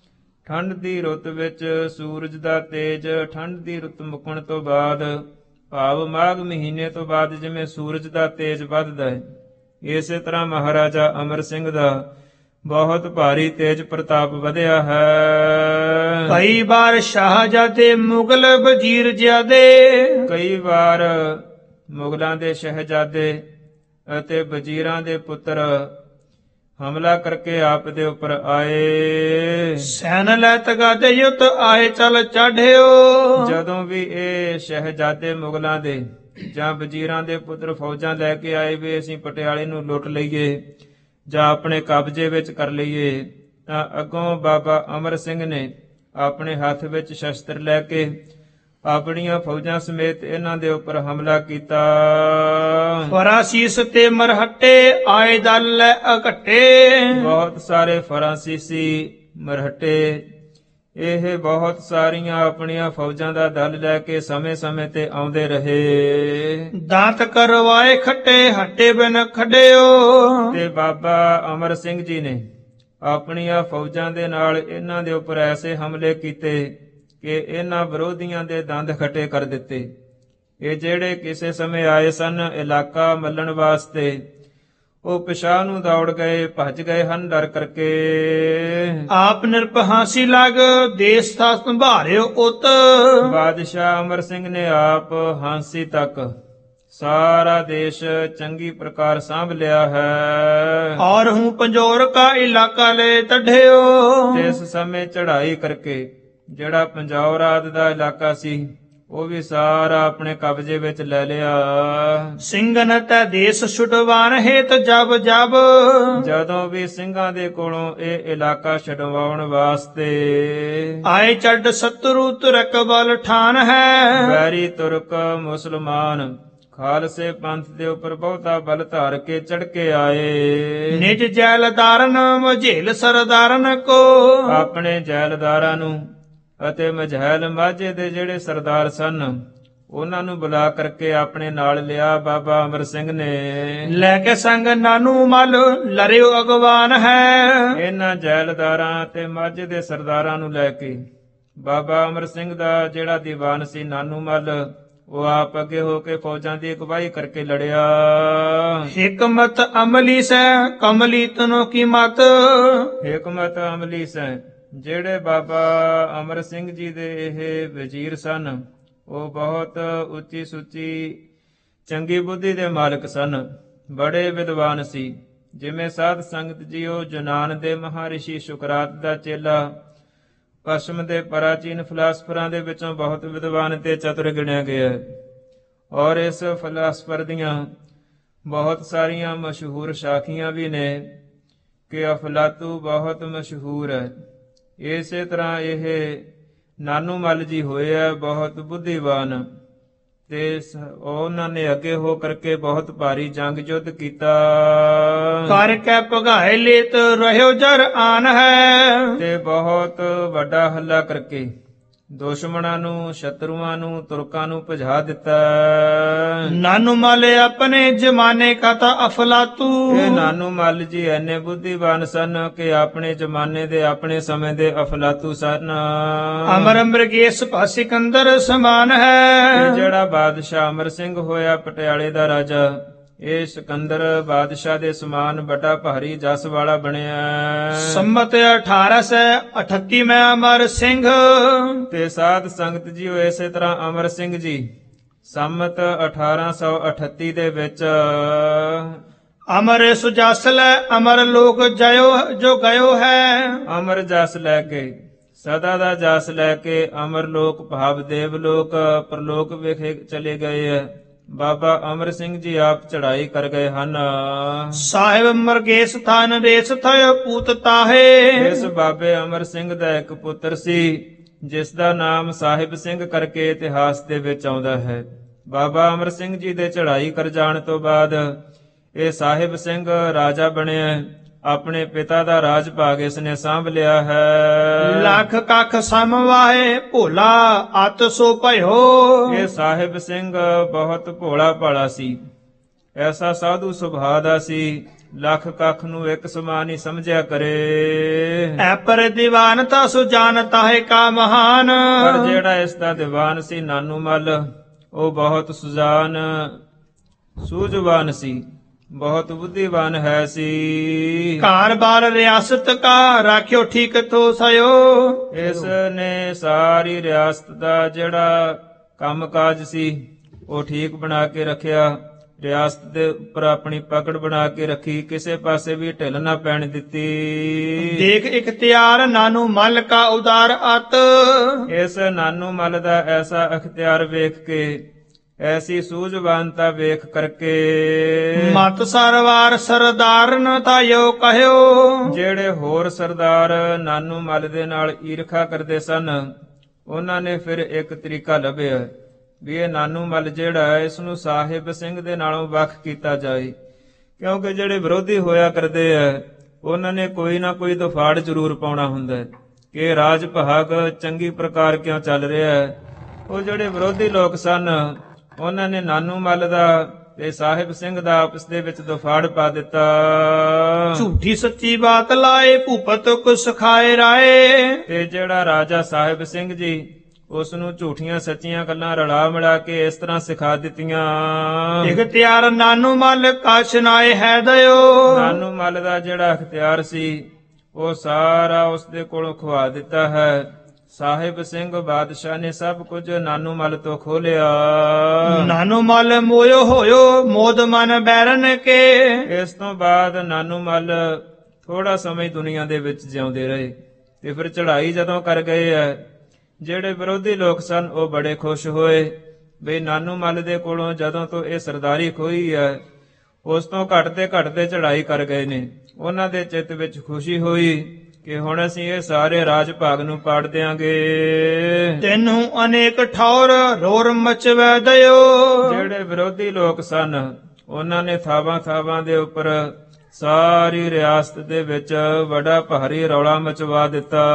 ਠੰਡ ਦੀ ਰੁੱਤ ਵਿੱਚ ਸੂਰਜ ਦਾ ਤੇਜ ਠੰਡ ਦੀ ਰੁੱਤ ਮੁੱਕਣ ਤੋਂ ਬਾਅਦ ਭਾਵ ਮਾਘ ਮਹੀਨੇ ਤੋਂ ਬਾਅਦ ਜਿਵੇਂ ਸੂਰਜ ਦਾ ਤੇਜ ਵੱਧਦਾ ਹੈ, ਇਸੇ ਤਰ੍ਹਾਂ ਮਹਾਰਾਜਾ ਅਮਰ ਸਿੰਘ ਦਾ ਬਹੁਤ ਭਾਰੀ ਤੇਜ ਪ੍ਰਤਾਪ ਵਧਿਆ ਹੈ। ਕਈ ਵਾਰ ਸ਼ਾਹਜਾਦੇ ਮੁਗਲ ਵਜ਼ੀਰ ਜਿਆਦੇ, ਕਈ ਵਾਰ ਮੁਗਲਾਂ ਦੇ ਸ਼ਹਿਜ਼ਾਦੇ ਅਤੇ ਵਜ਼ੀਰਾਂ ਦੇ ਪੁੱਤਰ ਹਮਲਾ ਕਰਕੇ ਆਪ ਦੇ ਉੱਪਰ ਆਏ। ਸੈਨ ਲੈ ਤਗਾਦੇ ਯੁੱਤ ਆਏ ਚਲ ਚੜਿਓ। ਜਦੋਂ ਵੀ ਇਹ ਸ਼ਹਿਜ਼ਾਦੇ ਮੁਗਲਾਂ ਦੇ ਜਾਂ ਵਜ਼ੀਰਾਂ ਦੇ ਪੁੱਤਰ ਫੌਜਾਂ ਲੈ ਕੇ ਆਏ ਵੀ ਅਸੀਂ ਪਟਿਆਲੇ ਨੂੰ ਲੁੱਟ ਲਈਏ ਜਾਂ ਆਪਣੇ ਕਬਜ਼ੇ ਵਿੱਚ ਕਰ ਲਈਏ, ਤਾਂ ਅੱਗੋਂ ਬਾਬਾ ਅਮਰ ਸਿੰਘ ਨੇ ਆਪਣੇ ਹੱਥ ਵਿੱਚ ਸ਼ਸਤਰ ਲੈ ਕੇ ਆਪਣੀਆਂ ਫੌਜਾਂ ਸਮੇਤ ਇਹਨਾਂ ਦੇ ਉੱਪਰ ਹਮਲਾ ਕੀਤਾ। ਫਰਾਸੀਸ ਤੇ ਮਰਹੱਟੇ ਆਏ ਦਲ ਲੈ ਇਕੱਠੇ, ਬਹੁਤ ਸਾਰੇ ਫਰਾਂਸੀਸੀ ਮਰਹੱਟੇ ਇਹ ਬਹੁਤ ਸਾਰੀਆਂ ਆਪਣੀਆਂ ਫੌਜਾਂ ਦਾ ਦਲ ਲੈ ਕੇ ਸਮੇਂ-ਸਮੇਂ ਤੇ ਆਉਂਦੇ ਰਹੇ। ਦਾੰਤ ਕਰਵਾਏ ਖੱਟੇ ਹੱਟੇ ਬਿਨ ਖੱਡਿਓ। ਤੇ ਬਾਬਾ ਅਮਰ ਸਿੰਘ ਜੀ ਨੇ ਆਪਣੀਆਂ ਫੌਜਾਂ ਦੇ ਨਾਲ ਇਹਨਾਂ ਦੇ ਉੱਪਰ ਐਸੇ ਹਮਲੇ ਕੀਤੇ ਕਿ ਇਹਨਾਂ ਵਿਰੋਧੀਆਂ ਦੇ ਦੰਦ ਖੱਟੇ ਕਰ ਦਿੱਤੇ। ਇਹ ਜਿਹੜੇ ਕਿਸੇ ਸਮੇਂ ਆਏ ਸਨ ਇਲਾਕਾ ਮੱਲਣ ਵਾਸਤੇ, ਉਹ ਪਿਛਾਂਹ ਨੂੰ ਦੌੜ ਗਏ, ਭੱਜ ਗਏ ਹਨ ਡਰ ਕਰਕੇ। ਆਪ ਨਿਰਭਹਾਸੀ ਲਗ ਦੇਸ ਥਾ ਸੰਭਾਰਿਓ ਉਤ। ਬਾਦਸ਼ਾਹ ਅਮਰ ਸਿੰਘ ਨੇ ਆਪ ਹਾਂਸੀ ਤੱਕ ਸਾਰਾ ਦੇਸ਼ ਚੰਗੀ ਪ੍ਰਕਾਰ ਸਾਂਭ ਲਿਆ ਹੈ। ਔਰ ਹੂੰ ਪੰਜੋਰ ਕਾ ਇਲਾਕਾ ਲੈ ਤਢਿਓ। ਤੇ ਇਸ ਸਮੇਂ ਚੜ੍ਹਾਈ ਕਰਕੇ ਜਿਹੜਾ ਪੰਜੌਰ ਆਦਿ ਦਾ ਇਲਾਕਾ ਸੀ ਉਹ ਵੀ ਸਾਰਾ ਆਪਣੇ ਕਬਜ਼ੇ ਵਿੱਚ ਲੈ ਲਿਆ। ਸਿੰਘਨ ਤੈ ਦੇਸ ਛੁਟਵਾਨ ਹੇਤ ਜਬ ਜਬ। ਜਦੋਂ ਵੀ ਸਿੰਘਾਂ ਦੇ ਕੋਲੋਂ ਇਹ ਇਲਾਕਾ ਛਡਵਾਉਣ ਵਾਸਤੇ ਆਏ ਚੱਡ ਸਤਰੂ ਤੁਰਕ ਬਲ ਠਾਨ ਹੈ। ਵੈਰੀ ਤੁਰਕ ਮੁਸਲਮਾਨ ਖਾਲਸੇ ਪੰਥ ਦੇ ਉੱਪਰ ਬਹੁਤਾ ਬਲ ਧਾਰ ਕੇ ਚੜ ਕੇ ਆਏ। ਨਿਜ ਜੈਲਦਾਰਨ ਮਝੇਲ ਸਰਦਾਰਨ ਕੋ। ਆਪਣੇ ਜੈਲਦਾਰਾਂ ਨੂੰ ਅਤੇ ਮਝੈਲ ਮਾਝੇ ਦੇ ਜਿਹੜੇ ਸਰਦਾਰ ਸਨ ਉਹਨਾਂ ਨੂੰ ਬੁਲਾ ਕਰਕੇ ਆਪਣੇ ਨਾਲ ਲਿਆ ਬਾਬਾ ਅਮਰ ਸਿੰਘ ਨੇ। ਲੈ ਕੇ ਸੰਗ ਨਾਨੂ ਮਲ ਲਰਿਓ ਅਗਵਾਨ ਹੈ। ਇਹਨਾਂ ਜੈਲਦਾਰਾਂ ਤੇ ਮਾਝੇ ਦੇ ਸਰਦਾਰਾਂ ਨੂੰ ਲੈ ਕੇ ਬਾਬਾ ਅਮਰ ਸਿੰਘ ਦਾ ਜਿਹੜਾ ਦੀਵਾਨ ਸੀ ਨਾਨੂ ਮਲ, ਉਹ ਆਪ ਅੱਗੇ ਹੋ ਕੇ ਫੌਜਾਂ ਦੀ ਅਗਵਾਈ ਕਰਕੇ ਲੜਿਆ। ਹਿਕਮਤ ਅਮਲੀ ਸੈ ਕਮਲੀ ਤਨੋ ਕੀ ਮਤ। ਹਿਕਮਤ ਅਮਲੀ ਸੈ ਜਿਹੜੇ ਬਾਬਾ ਅਮਰ ਸਿੰਘ ਜੀ ਦੇ ਇਹ ਵਜ਼ੀਰ ਸਨ, ਉਹ ਬਹੁਤ ਉੱਚੀ ਸੁੱਚੀ ਚੰਗੀ ਬੁੱਧੀ ਦੇ ਮਾਲਕ ਸਨ, ਬੜੇ ਵਿਦਵਾਨ ਸੀ। ਜਿਵੇਂ ਸਾਧ ਸੰਗਤ ਜੀ ਉਹ ਯੂਨਾਨ ਦੇ ਮਹਾਰਿਸ਼ੀ ਸ਼ੁਕਰਾਤ ਦਾ ਚੇਲਾ, ਪਸ਼ਚਮ ਦੇ ਪ੍ਰਾਚੀਨ ਫਿਲਾਸਫਰਾਂ ਦੇ ਵਿੱਚੋਂ ਬਹੁਤ ਵਿਦਵਾਨ ਤੇ ਚਤੁਰ ਗਿਣਿਆ ਗਿਆ ਹੈ। ਔਰ ਇਸ ਫਿਲਾਸਫਰ ਦੀਆਂ ਬਹੁਤ ਸਾਰੀਆਂ ਮਸ਼ਹੂਰ ਸਾਖੀਆਂ ਵੀ ਨੇ ਕਿ ਅਫਲਾਤੂ ਬਹੁਤ ਮਸ਼ਹੂਰ ਹੈ। ਇਸੇ ਤਰ੍ਹਾਂ ਇਹ ਨਾਨੂ ਮੱਲ ਜੀ ਹੋਏ ਆ ਬਹੁਤ ਬੁੱਧੀਵਾਨ, ਤੇ ਉਹਨਾਂ ਨੇ ਅੱਗੇ ਹੋ ਕਰਕੇ ਬਹੁਤ ਭਾਰੀ ਜੰਗ ਯੁੱਧ ਕੀਤਾ। ਕਰ ਕੇ ਭਗਾਏ ਲੇਤ ਰਹਿਓ ਜਰ ਆਨ ਹੈ। ਤੇ ਬਹੁਤ ਵੱਡਾ ਹੱਲਾ ਕਰਕੇ ਦੁਸ਼ਮਣਾਂ ਨੂੰ, ਸ਼ਤਰੂਆਂ ਨੂੰ, ਤੁਰਕਾਂ ਨੂੰ ਭਜਾ ਦਿੱਤਾ। ਨਾਨੂ ਮਲ ਆਪਣੇ ਜਮਾਨੇ ਕਾ ਤਾ ਅਫਲਾਤੂ। ਇਹ ਨਾਨੂ ਮੱਲ ਜੀ ਐਨੇ ਬੁੱਧੀਵਾਨ ਸਨ ਕਿ ਆਪਣੇ ਜ਼ਮਾਨੇ ਦੇ, ਆਪਣੇ ਸਮੇਂ ਦੇ ਅਫਲਾਤੂ ਸਨ। ਅਮਰ ਮ੍ਰਿਗੇਸ਼ ਭਾ ਸਿਕੰਦਰ ਸਮਾਨ ਹੈ। ਇਹ ਜਿਹੜਾ ਬਾਦਸ਼ਾਹ ਅਮਰ ਸਿੰਘ ਹੋਇਆ ਪਟਿਆਲੇ ਦਾ ਰਾਜਾ, ਇਹ ਸਿਕੰਦਰ ਬਾਦਸ਼ਾਹ ਦੇ ਸਮਾਨ ਵੱਡਾ ਭਾਰੀ ਜਸ ਵਾਲਾ ਬਣਿਆ। ਸੰਮਤ 1838 ਮੈਂ ਅਮਰ ਸਿੰਘ। ਤੇ ਸਾਧ ਸੰਗਤ ਜੀ ਇਸੇ ਤਰ੍ਹਾਂ ਅਮਰ ਸਿੰਘ ਜੀ ਸੰਮਤ 1838 ਦੇ ਵਿੱਚ ਅਮਰ ਸੁਜਸ ਲੈ ਅਮਰ ਲੋਕ ਜਯੋ ਜੋ ਗਇਓ ਹੈ। ਅਮਰ ਜਸ ਲੈ ਕੇ, ਸਦਾ ਦਾ ਜਸ ਲੈ ਕੇ ਅਮਰ ਲੋਕ ਭਾਵ ਦੇਵ ਲੋਕ ਪਰਲੋਕ ਵਿਖੇ ਚਲੇ ਗਏ ਹੈ। ਬਾਬਾ ਅਮਰ ਸਿੰਘ ਜੀ ਆਪ ਚੜ੍ਹਾਈ ਕਰ ਗਏ ਹਨ। ਸਾਹਿਬ ਮਰਗੇਸ਼ ਥਾਨ ਰੇਸ ਥਇ ਪੂਤ ਤਾਹੇ। ਇਸ ਬਾਬੇ ਅਮਰ ਸਿੰਘ ਦਾ ਇੱਕ ਪੁੱਤਰ ਸੀ ਜਿਸ ਦਾ ਨਾਮ ਸਾਹਿਬ ਸਿੰਘ ਕਰਕੇ ਇਤਿਹਾਸ ਦੇ ਵਿੱਚ ਆਉਂਦਾ ਹੈ। ਬਾਬਾ ਅਮਰ ਸਿੰਘ ਜੀ ਦੇ ਚੜ੍ਹਾਈ ਕਰ ਜਾਣ ਤੋਂ ਬਾਅਦ ਇਹ ਸਾਹਿਬ ਸਿੰਘ ਰਾਜਾ ਬਣਿਆ। ਆਪਣੇ ਪਿਤਾ ਦਾ ਰਾਜ ਭਾਗ ਇਸ ਨੇ ਸਾਂਭ ਲਿਆ ਹੈ। ਲੱਖ ਕੱਖ ਸਮਵਾਏ ਭੋਲਾ ਅਤ ਸੋ ਭਇਓ। ਇਹ ਸਾਹਿਬ ਸਿੰਘ ਬਹੁਤ ਭੋਲਾ ਭਾਲਾ ਸੀ, ਐਸਾ ਸਾਧੂ ਸੁਭਾਅ ਦਾ ਸੀ, ਲੱਖ ਕੱਖ ਨੂੰ ਇੱਕ ਸਮਾਨ ਹੀ ਸਮਝਿਆ ਕਰੇ। ਐ ਪਰ ਦੀਵਾਨ ਤਾ ਸੁ ਜਾਣਤਾ ਹੈ ਕਾ ਮਹਾਨ। ਪਰ ਜਿਹੜਾ ਇਸ ਦਾ ਦੀਵਾਨ ਸੀ ਨਾਨੂ ਮੱਲ, ਉਹ ਬਹੁਤ ਸੁਜਾਨ ਸੂਝਵਾਨ ਸੀ, ਬਹੁਤ ਬੁੱਧੀਵਾਨ ਹੈ ਸੀ। ਘਰ ਬਾਰ ਰਿਆਸਤ ਕਾ ਰਾਖਿਓ ਠੀਕ ਤੋ ਸਯੋ। ਇਸ ਨੇ ਸਾਰੀ ਰਿਆਸਤ ਦਾ ਜਿਹੜਾ ਕੰਮ ਕਾਜ ਸੀ ਉਹ ਠੀਕ ਬਣਾ ਕੇ ਰੱਖਿਆ। ਰਿਆਸਤ ਦੇ ਉੱਪਰ ਆਪਣੀ ਪਕੜ ਬਣਾ ਕੇ ਰੱਖੀ, ਕਿਸੇ ਪਾਸੇ ਵੀ ਢਿੱਲ ਨਾ ਪੈਣ ਦਿੱਤੀ। ਦੇਖ ਇਖਤਿਆਰ ਨਾਨੂ ਮਲ ਕਾ ਉਦਾਰ ਅਤ। ਇਸ ਨਾਨੂ ਮਲ ਦਾ ਐਸਾ ਅਖਤਿਆਰ ਵੇਖ ਕੇ, ਐਸੀ ਸੂਝਵਾਨਤਾ ਵੇਖ ਕਰਕੇ, ਮਤ ਸਰਵਾਰ ਸਰਦਾਰਨ ਤਾਇਓ ਕਹਿਓ। ਜਿਹੜੇ ਹੋਰ ਸਰਦਾਰ ਨਾਨੂ ਮਲ ਦੇ ਨਾਲ ਈਰਖਾ ਕਰਦੇ ਸਨ, ਉਹਨਾਂ ਨੇ ਫਿਰ ਇੱਕ ਤਰੀਕਾ ਲੱਭਿਆ ਵੀ ਇਹ ਨਾਨੂ ਮਲ ਜਿਹੜਾ ਹੈ ਇਸ ਨੂੰ ਸਾਹਿਬ ਸਿੰਘ ਦੇ ਨਾਲੋਂ ਵੱਖ ਕੀਤਾ ਜਾਏ। ਕਿਉਂਕਿ ਜਿਹੜੇ ਵਿਰੋਧੀ ਹੋਇਆ ਕਰਦੇ ਆ ਉਹਨਾਂ ਨੇ ਕੋਈ ਨਾ ਕੋਈ ਦਫਾੜ ਜ਼ਰੂਰ ਪਾਉਣਾ ਹੁੰਦਾ ਹੈ ਕਿ ਰਾਜ ਭਾਗ ਚੰਗੀ ਪ੍ਰਕਾਰ ਕਿਉਂ ਚੱਲ ਰਿਹਾ ਹੈ। ਉਹ ਜਿਹੜੇ ਵਿਰੋਧੀ ਲੋਕ ਸਨ ਉਹਨਾਂ ਨੇ ਨਾਨੂ ਮਲ ਦਾ ਤੇ ਸਾਹਿਬ ਸਿੰਘ ਦਾ ਆਪਸ ਦੇ ਵਿੱਚ ਦਫਾੜ ਪਾ ਦਿੱਤਾ। ਝੂਠੀ ਸੱਚੀ ਬਾਤ ਲਾਏ ਭੂਪਤ ਕੁ ਸਿਖਾਏ ਰਾਏ। ਤੇ ਜਿਹੜਾ ਰਾਜਾ ਸਾਹਿਬ ਸਿੰਘ ਜੀ ਉਸ ਨੂੰ ਝੂਠੀਆਂ ਸੱਚੀਆਂ ਗੱਲਾਂ ਰਲਾ ਮਿਲਾ ਕੇ ਇਸ ਤਰ੍ਹਾਂ ਸਿਖਾ ਦਿੱਤੀਆਂ। ਇਖਤਿਆਰ ਨਾਨੂ ਮਲ ਕਾ ਸੁਨਾਏ ਹੈ ਦਇਓ। ਨਾਨੂ ਮਲ ਦਾ ਜਿਹੜਾ ਅਖਤਿਆਰ ਸੀ ਉਹ ਸਾਰਾ ਉਸ ਦੇ ਕੋਲੋਂ ਖਵਾ ਦਿੱਤਾ ਹੈ। ਸਾਹਿਬ ਸਿੰਘ ਬਾਦਸ਼ਾਹ ਨੇ ਸਭ ਕੁਝ ਨਾਨੂ ਮਲ ਤੋਂ ਖੋਲਿਆ। ਨਾਨੂ ਮਲ ਮੋਇਓ ਹੋਇਓ ਮੋਦ ਮਨ ਬੈਰਨ ਕੇ। ਇਸ ਤੋਂ ਬਾਅਦ ਨਾਨੂ ਮਲ ਥੋੜਾ ਸਮੇਂ ਦੁਨੀਆ ਦੇ ਵਿੱਚ ਜਿਉਂਦੇ ਰਹੇ ਤੇ ਫਿਰ ਚੜ੍ਹਾਈ ਜਦੋਂ ਕਰ ਗਏ ਹੈ, ਜਿਹੜੇ ਵਿਰੋਧੀ ਲੋਕ ਸਨ ਉਹ ਬੜੇ ਖੁਸ਼ ਹੋਏ ਵੀ ਨਾਨੂ ਮਲ ਦੇ ਕੋਲੋਂ ਜਦੋਂ ਤੋਂ ਇਹ ਸਰਦਾਰੀ ਖੋਈ ਹੈ ਉਸ ਤੋਂ ਘਟਦੇ ਚੜ੍ਹਾਈ ਕਰ ਗਏ ਨੇ। ਉਹਨਾਂ ਦੇ ਚਿੱਤ ਵਿੱਚ ਖੁਸ਼ੀ ਹੋਈ ਕਿ ਹੁਣ ਅਸੀਂ ਇਹ ਸਾਰੇ ਰਾਜ ਭਾਗ ਨੂੰ ਪਾੜ ਦਿਆਂਗੇ। ਤੈਨੂੰ ਅਨੇਕ ਠੌਰ ਰੋਰ ਮਚਵੈ ਦਇਓ। ਜਿਹੜੇ ਵਿਰੋਧੀ ਲੋਕ ਸਨ ਉਹਨਾਂ ਨੇ ਥਾਵਾਂ ਦੇ ਉੱਪਰ ਸਾਰੀ ਰਿਆਸਤ ਦੇ ਵਿੱਚ ਵੱਡਾ ਭਾਰੀ ਰੌਲਾ ਮਚਵਾ ਦਿੱਤਾ।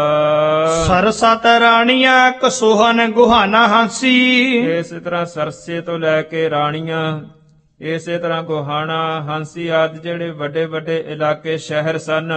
ਸਰਸਤ ਰਾਣੀਆਂ ਕਸੋਹਨ ਗੁਹਾਨਾ ਹਾਂਸੀ। ਇਸੇ ਤਰ੍ਹਾਂ ਸਰਸੇ ਤੋਂ ਲੈ ਕੇ ਰਾਣੀਆਂ, ਇਸੇ ਤਰ੍ਹਾਂ ਗੋਹਾਣਾ, ਹਾਂਸੀ ਆਦਿ ਜਿਹੜੇ ਵੱਡੇ ਵੱਡੇ ਇਲਾਕੇ ਸ਼ਹਿਰ ਸਨ।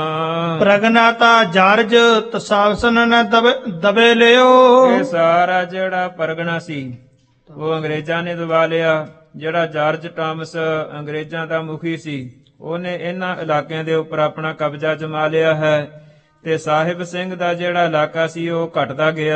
ਪ੍ਰਗਨਾਤਾ ਜਾਰਜ ਤਸਾਵਸਨ ਨ ਦਬੇ ਲਿਓ। ਇਹ ਸਾਰਾ ਜਿਹੜਾ ਪਰਗਨਾ ਸੀ ਉਹ ਅੰਗਰੇਜ਼ਾਂ ਨੇ ਦਬਾ ਲਿਆ। ਜਿਹੜਾ ਜਾਰਜ ਟਾਮਸ ਅੰਗਰੇਜ਼ਾਂ ਦਾ ਮੁਖੀ ਸੀ ਉਹਨੇ ਇਹਨਾਂ ਇਲਾਕਿਆਂ ਦੇ ਉੱਪਰ ਆਪਣਾ ਕਬਜ਼ਾ ਜਮਾ ਲਿਆ ਹੈ ਤੇ ਸਾਹਿਬ ਸਿੰਘ ਦਾ ਜਿਹੜਾ ਇਲਾਕਾ ਸੀ ਉਹ ਘਟਦਾ ਗਿਆ।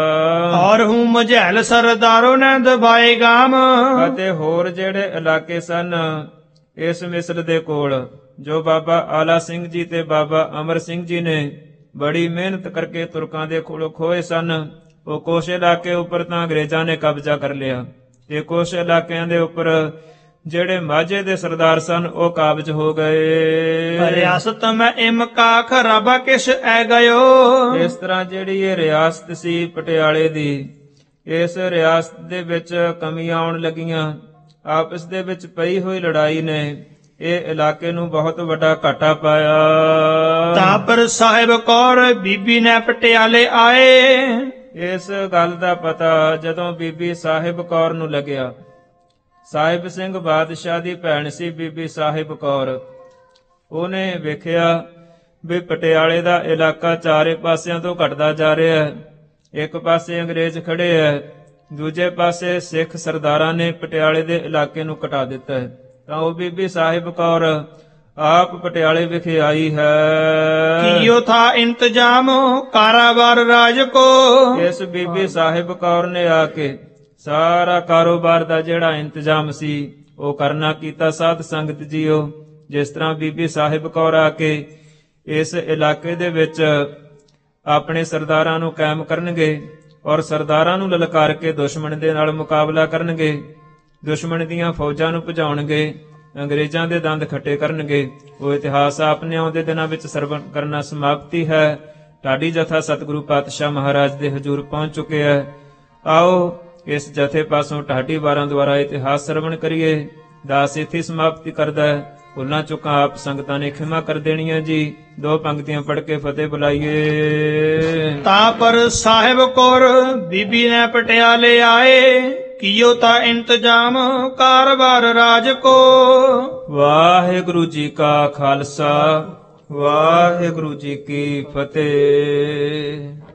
ਔਰ ਹੂੰ ਮਝੈਲ ਸਰਦਾਰੋ ਨੇ ਦਬਾਏ ਗਾਮ। ਅਤੇ ਹੋਰ ਜਿਹੜੇ ਇਲਾਕੇ ਸਨ ਇਸ ਮਿਸਲ ਦੇ ਕੋਲ ਜੋ ਬਾਬਾ ਆਲਾ ਸਿੰਘ ਜੀ ਤੇ ਬਾਬਾ ਅਮਰ ਸਿੰਘ ਜੀ ਨੇ ਬੜੀ ਮਿਹਨਤ ਕਰਕੇ ਤੁਰਕਾਂ ਦੇ ਕੋਲੋਂ ਖੋਏ ਸਨ, ਉਹ ਕੁਛ ਇਲਾਕੇ ਉੱਪਰ ਤਾਂ ਅੰਗਰੇਜ਼ਾਂ ਨੇ ਕਬਜ਼ਾ ਕਰ ਲਿਆ ਤੇ ਕੁਛ ਇਲਾਕਿਆਂ ਦੇ ਉੱਪਰ ਜਿਹੜੇ ਮਾਝੇ ਦੇ ਸਰਦਾਰ ਸਨ ਉਹ ਕਾਬਜ ਹੋ ਗਏ। ਰਿਆਸਤ ਮੈਂ ਇਮ ਕਾ ਖਰਾਬਾ ਕਿਸ ਐ ਗਇਓ। ਇਸ ਤਰ੍ਹਾਂ ਜਿਹੜੀ ਇਹ ਰਿਆਸਤ ਸੀ ਪਟਿਆਲੇ ਦੀ, ਇਸ ਰਿਆਸਤ ਦੇ ਵਿੱਚ ਕਮੀਆਂ ਆਉਣ ਲੱਗੀਆਂ। ਆਪਸ ਦੇ ਵਿੱਚ ਪਈ ਹੋਈ ਲੜਾਈ ਨੇ ਇਹ ਇਲਾਕੇ ਨੂੰ ਬਹੁਤ ਵੱਡਾ ਘਾਟਾ ਪਾਇਆ। ਤਾਂ ਪਰ ਸਾਹਿਬ ਕੌਰ ਬੀਬੀ ਨੇ ਪਟਿਆਲੇ ਆਏ। ਇਸ ਗੱਲ ਦਾ ਪਤਾ ਜਦੋਂ ਬੀਬੀ ਸਾਹਿਬ ਕੌਰ ਨੂੰ ਲੱਗਿਆ, ਸਾਹਿਬ ਸਿੰਘ ਬਾਦਸ਼ਾਹ ਦੀ ਭੈਣ ਸੀ ਬੀਬੀ ਸਾਹਿਬ ਕੌਰ, ਉਹਨੇ ਵੇਖਿਆ ਵੀ ਪਟਿਆਲੇ ਦਾ ਇਲਾਕਾ ਚਾਰੇ ਪਾਸਿਆਂ ਤੋਂ ਘਟਦਾ ਜਾ ਰਿਹਾ ਹੈ। ਇੱਕ ਪਾਸੇ ਅੰਗਰੇਜ਼ ਖੜੇ ਹੈ, ਦੂਜੇ ਪਾਸੇ ਸਿੱਖ ਸਰਦਾਰਾਂ ਨੇ ਪਟਿਆਲੇ ਦੇ ਇਲਾਕੇ ਨੂੰ ਘਟਾ ਦਿੱਤਾ ਹੈ। ਤਾਂ ਉਹ ਬੀਬੀ ਸਾਹਿਬ ਕੌਰ ਆਪ ਪਟਿਆਲੇ ਵਿਖੇ ਆਈ ਹੈ। ਕੀਓ ਥਾ ਇੰਤਜ਼ਾਮ ਕਾਰਾਬਾਰ ਰਾਜ ਕੋ। ਇਸ ਬੀਬੀ ਸਾਹਿਬ ਕੌਰ ਨੇ ਆ ਕੇ ਸਾਰਾ ਕਾਰੋਬਾਰ ਦਾ ਜਿਹੜਾ ਇੰਤਜ਼ਾਮ ਸੀ ਉਹ ਕਰਨਾ ਕੀਤਾ। ਸਾਧ ਸੰਗਤ ਜੀਓ, ਜਿਸ ਤਰ੍ਹਾਂ ਬੀਬੀ ਸਾਹਿਬ ਕੌਰ ਆ ਕੇ ਇਸ ਇਲਾਕੇ ਦੇ ਵਿੱਚ ਆਪਣੇ ਸਰਦਾਰਾਂ ਨੂੰ ਕਾਇਮ ਕਰਨਗੇ ਔਰ ਸਰਦਾਰਾਂ ਨੂੰ ਲਲਕਾਰ ਕੇ ਦੁਸ਼ਮਣ ਦੇ ਨਾਲ ਮੁਕਾਬਲਾ ਕਰਨਗੇ, ਦੁਸ਼ਮਣ ਦੀਆਂ ਫੌਜਾਂ ਨੂੰ ਭਜਾਉਣਗੇ, ਅੰਗਰੇਜ਼ਾਂ ਦੇ ਦੰਦ ਖੱਟੇ ਕਰਨਗੇ। ਉਹ ਇਤਿਹਾਸ ਆਪਣੇ ਆਉਂਦੇ ਦਿਨਾਂ ਵਿੱਚ ਸਰਵਣ ਕਰਨਾ ਸਮਾਪਤੀ ਹੈ। ਢਾਡੀ ਜਥਾ ਸਤਿਗੁਰੂ ਪਾਤਸ਼ਾਹ ਮਹਾਰਾਜ ਦੇ ਹਜ਼ੂਰ ਪਹੁੰਚ ਚੁੱਕੇ ਹੈ। ਆਓ ਇਸ ਜਥੇ ਪਾਸੋਂ ਢਾਡੀ ਵਾਰਾਂ ਦੁਆਰਾ ਇਤਿਹਾਸ ਸਰਵਣ ਕਰੀਏ। ਦਾਸ ਇੱਥੇ ਸਮਾਪਤੀ ਕਰਦਾ ਹੈ। ਭੁੱਲਾਂ ਚੁੱਕਾਂ ਆਪ ਸੰਗਤਾਂ ਨੇ ਖਿਮਾ ਕਰ ਦੇਣੀਆਂ ਜੀ। ਦੋ ਪੰਕਤੀਆਂ ਪੜ੍ਹ ਕੇ ਫਤਿਹ ਬੁਲਾਈਏ। ਤਾਂ ਪਰ ਸਾਹਿਬ ਕੌਰ ਬੀਬੀ ਨੇ ਪਟਿਆਲੇ ਆਏ। ਕੀਓ ਤਾ ਇੰਤਜ਼ਾਮ ਕਾਰਬਾਰ ਰਾਜ ਕੋ। ਵਾਹਿਗੁਰੂ ਜੀ ਕਾ ਖਾਲਸਾ, ਵਾਹਿਗੁਰੂ ਜੀ ਕੀ ਫਤਿਹ।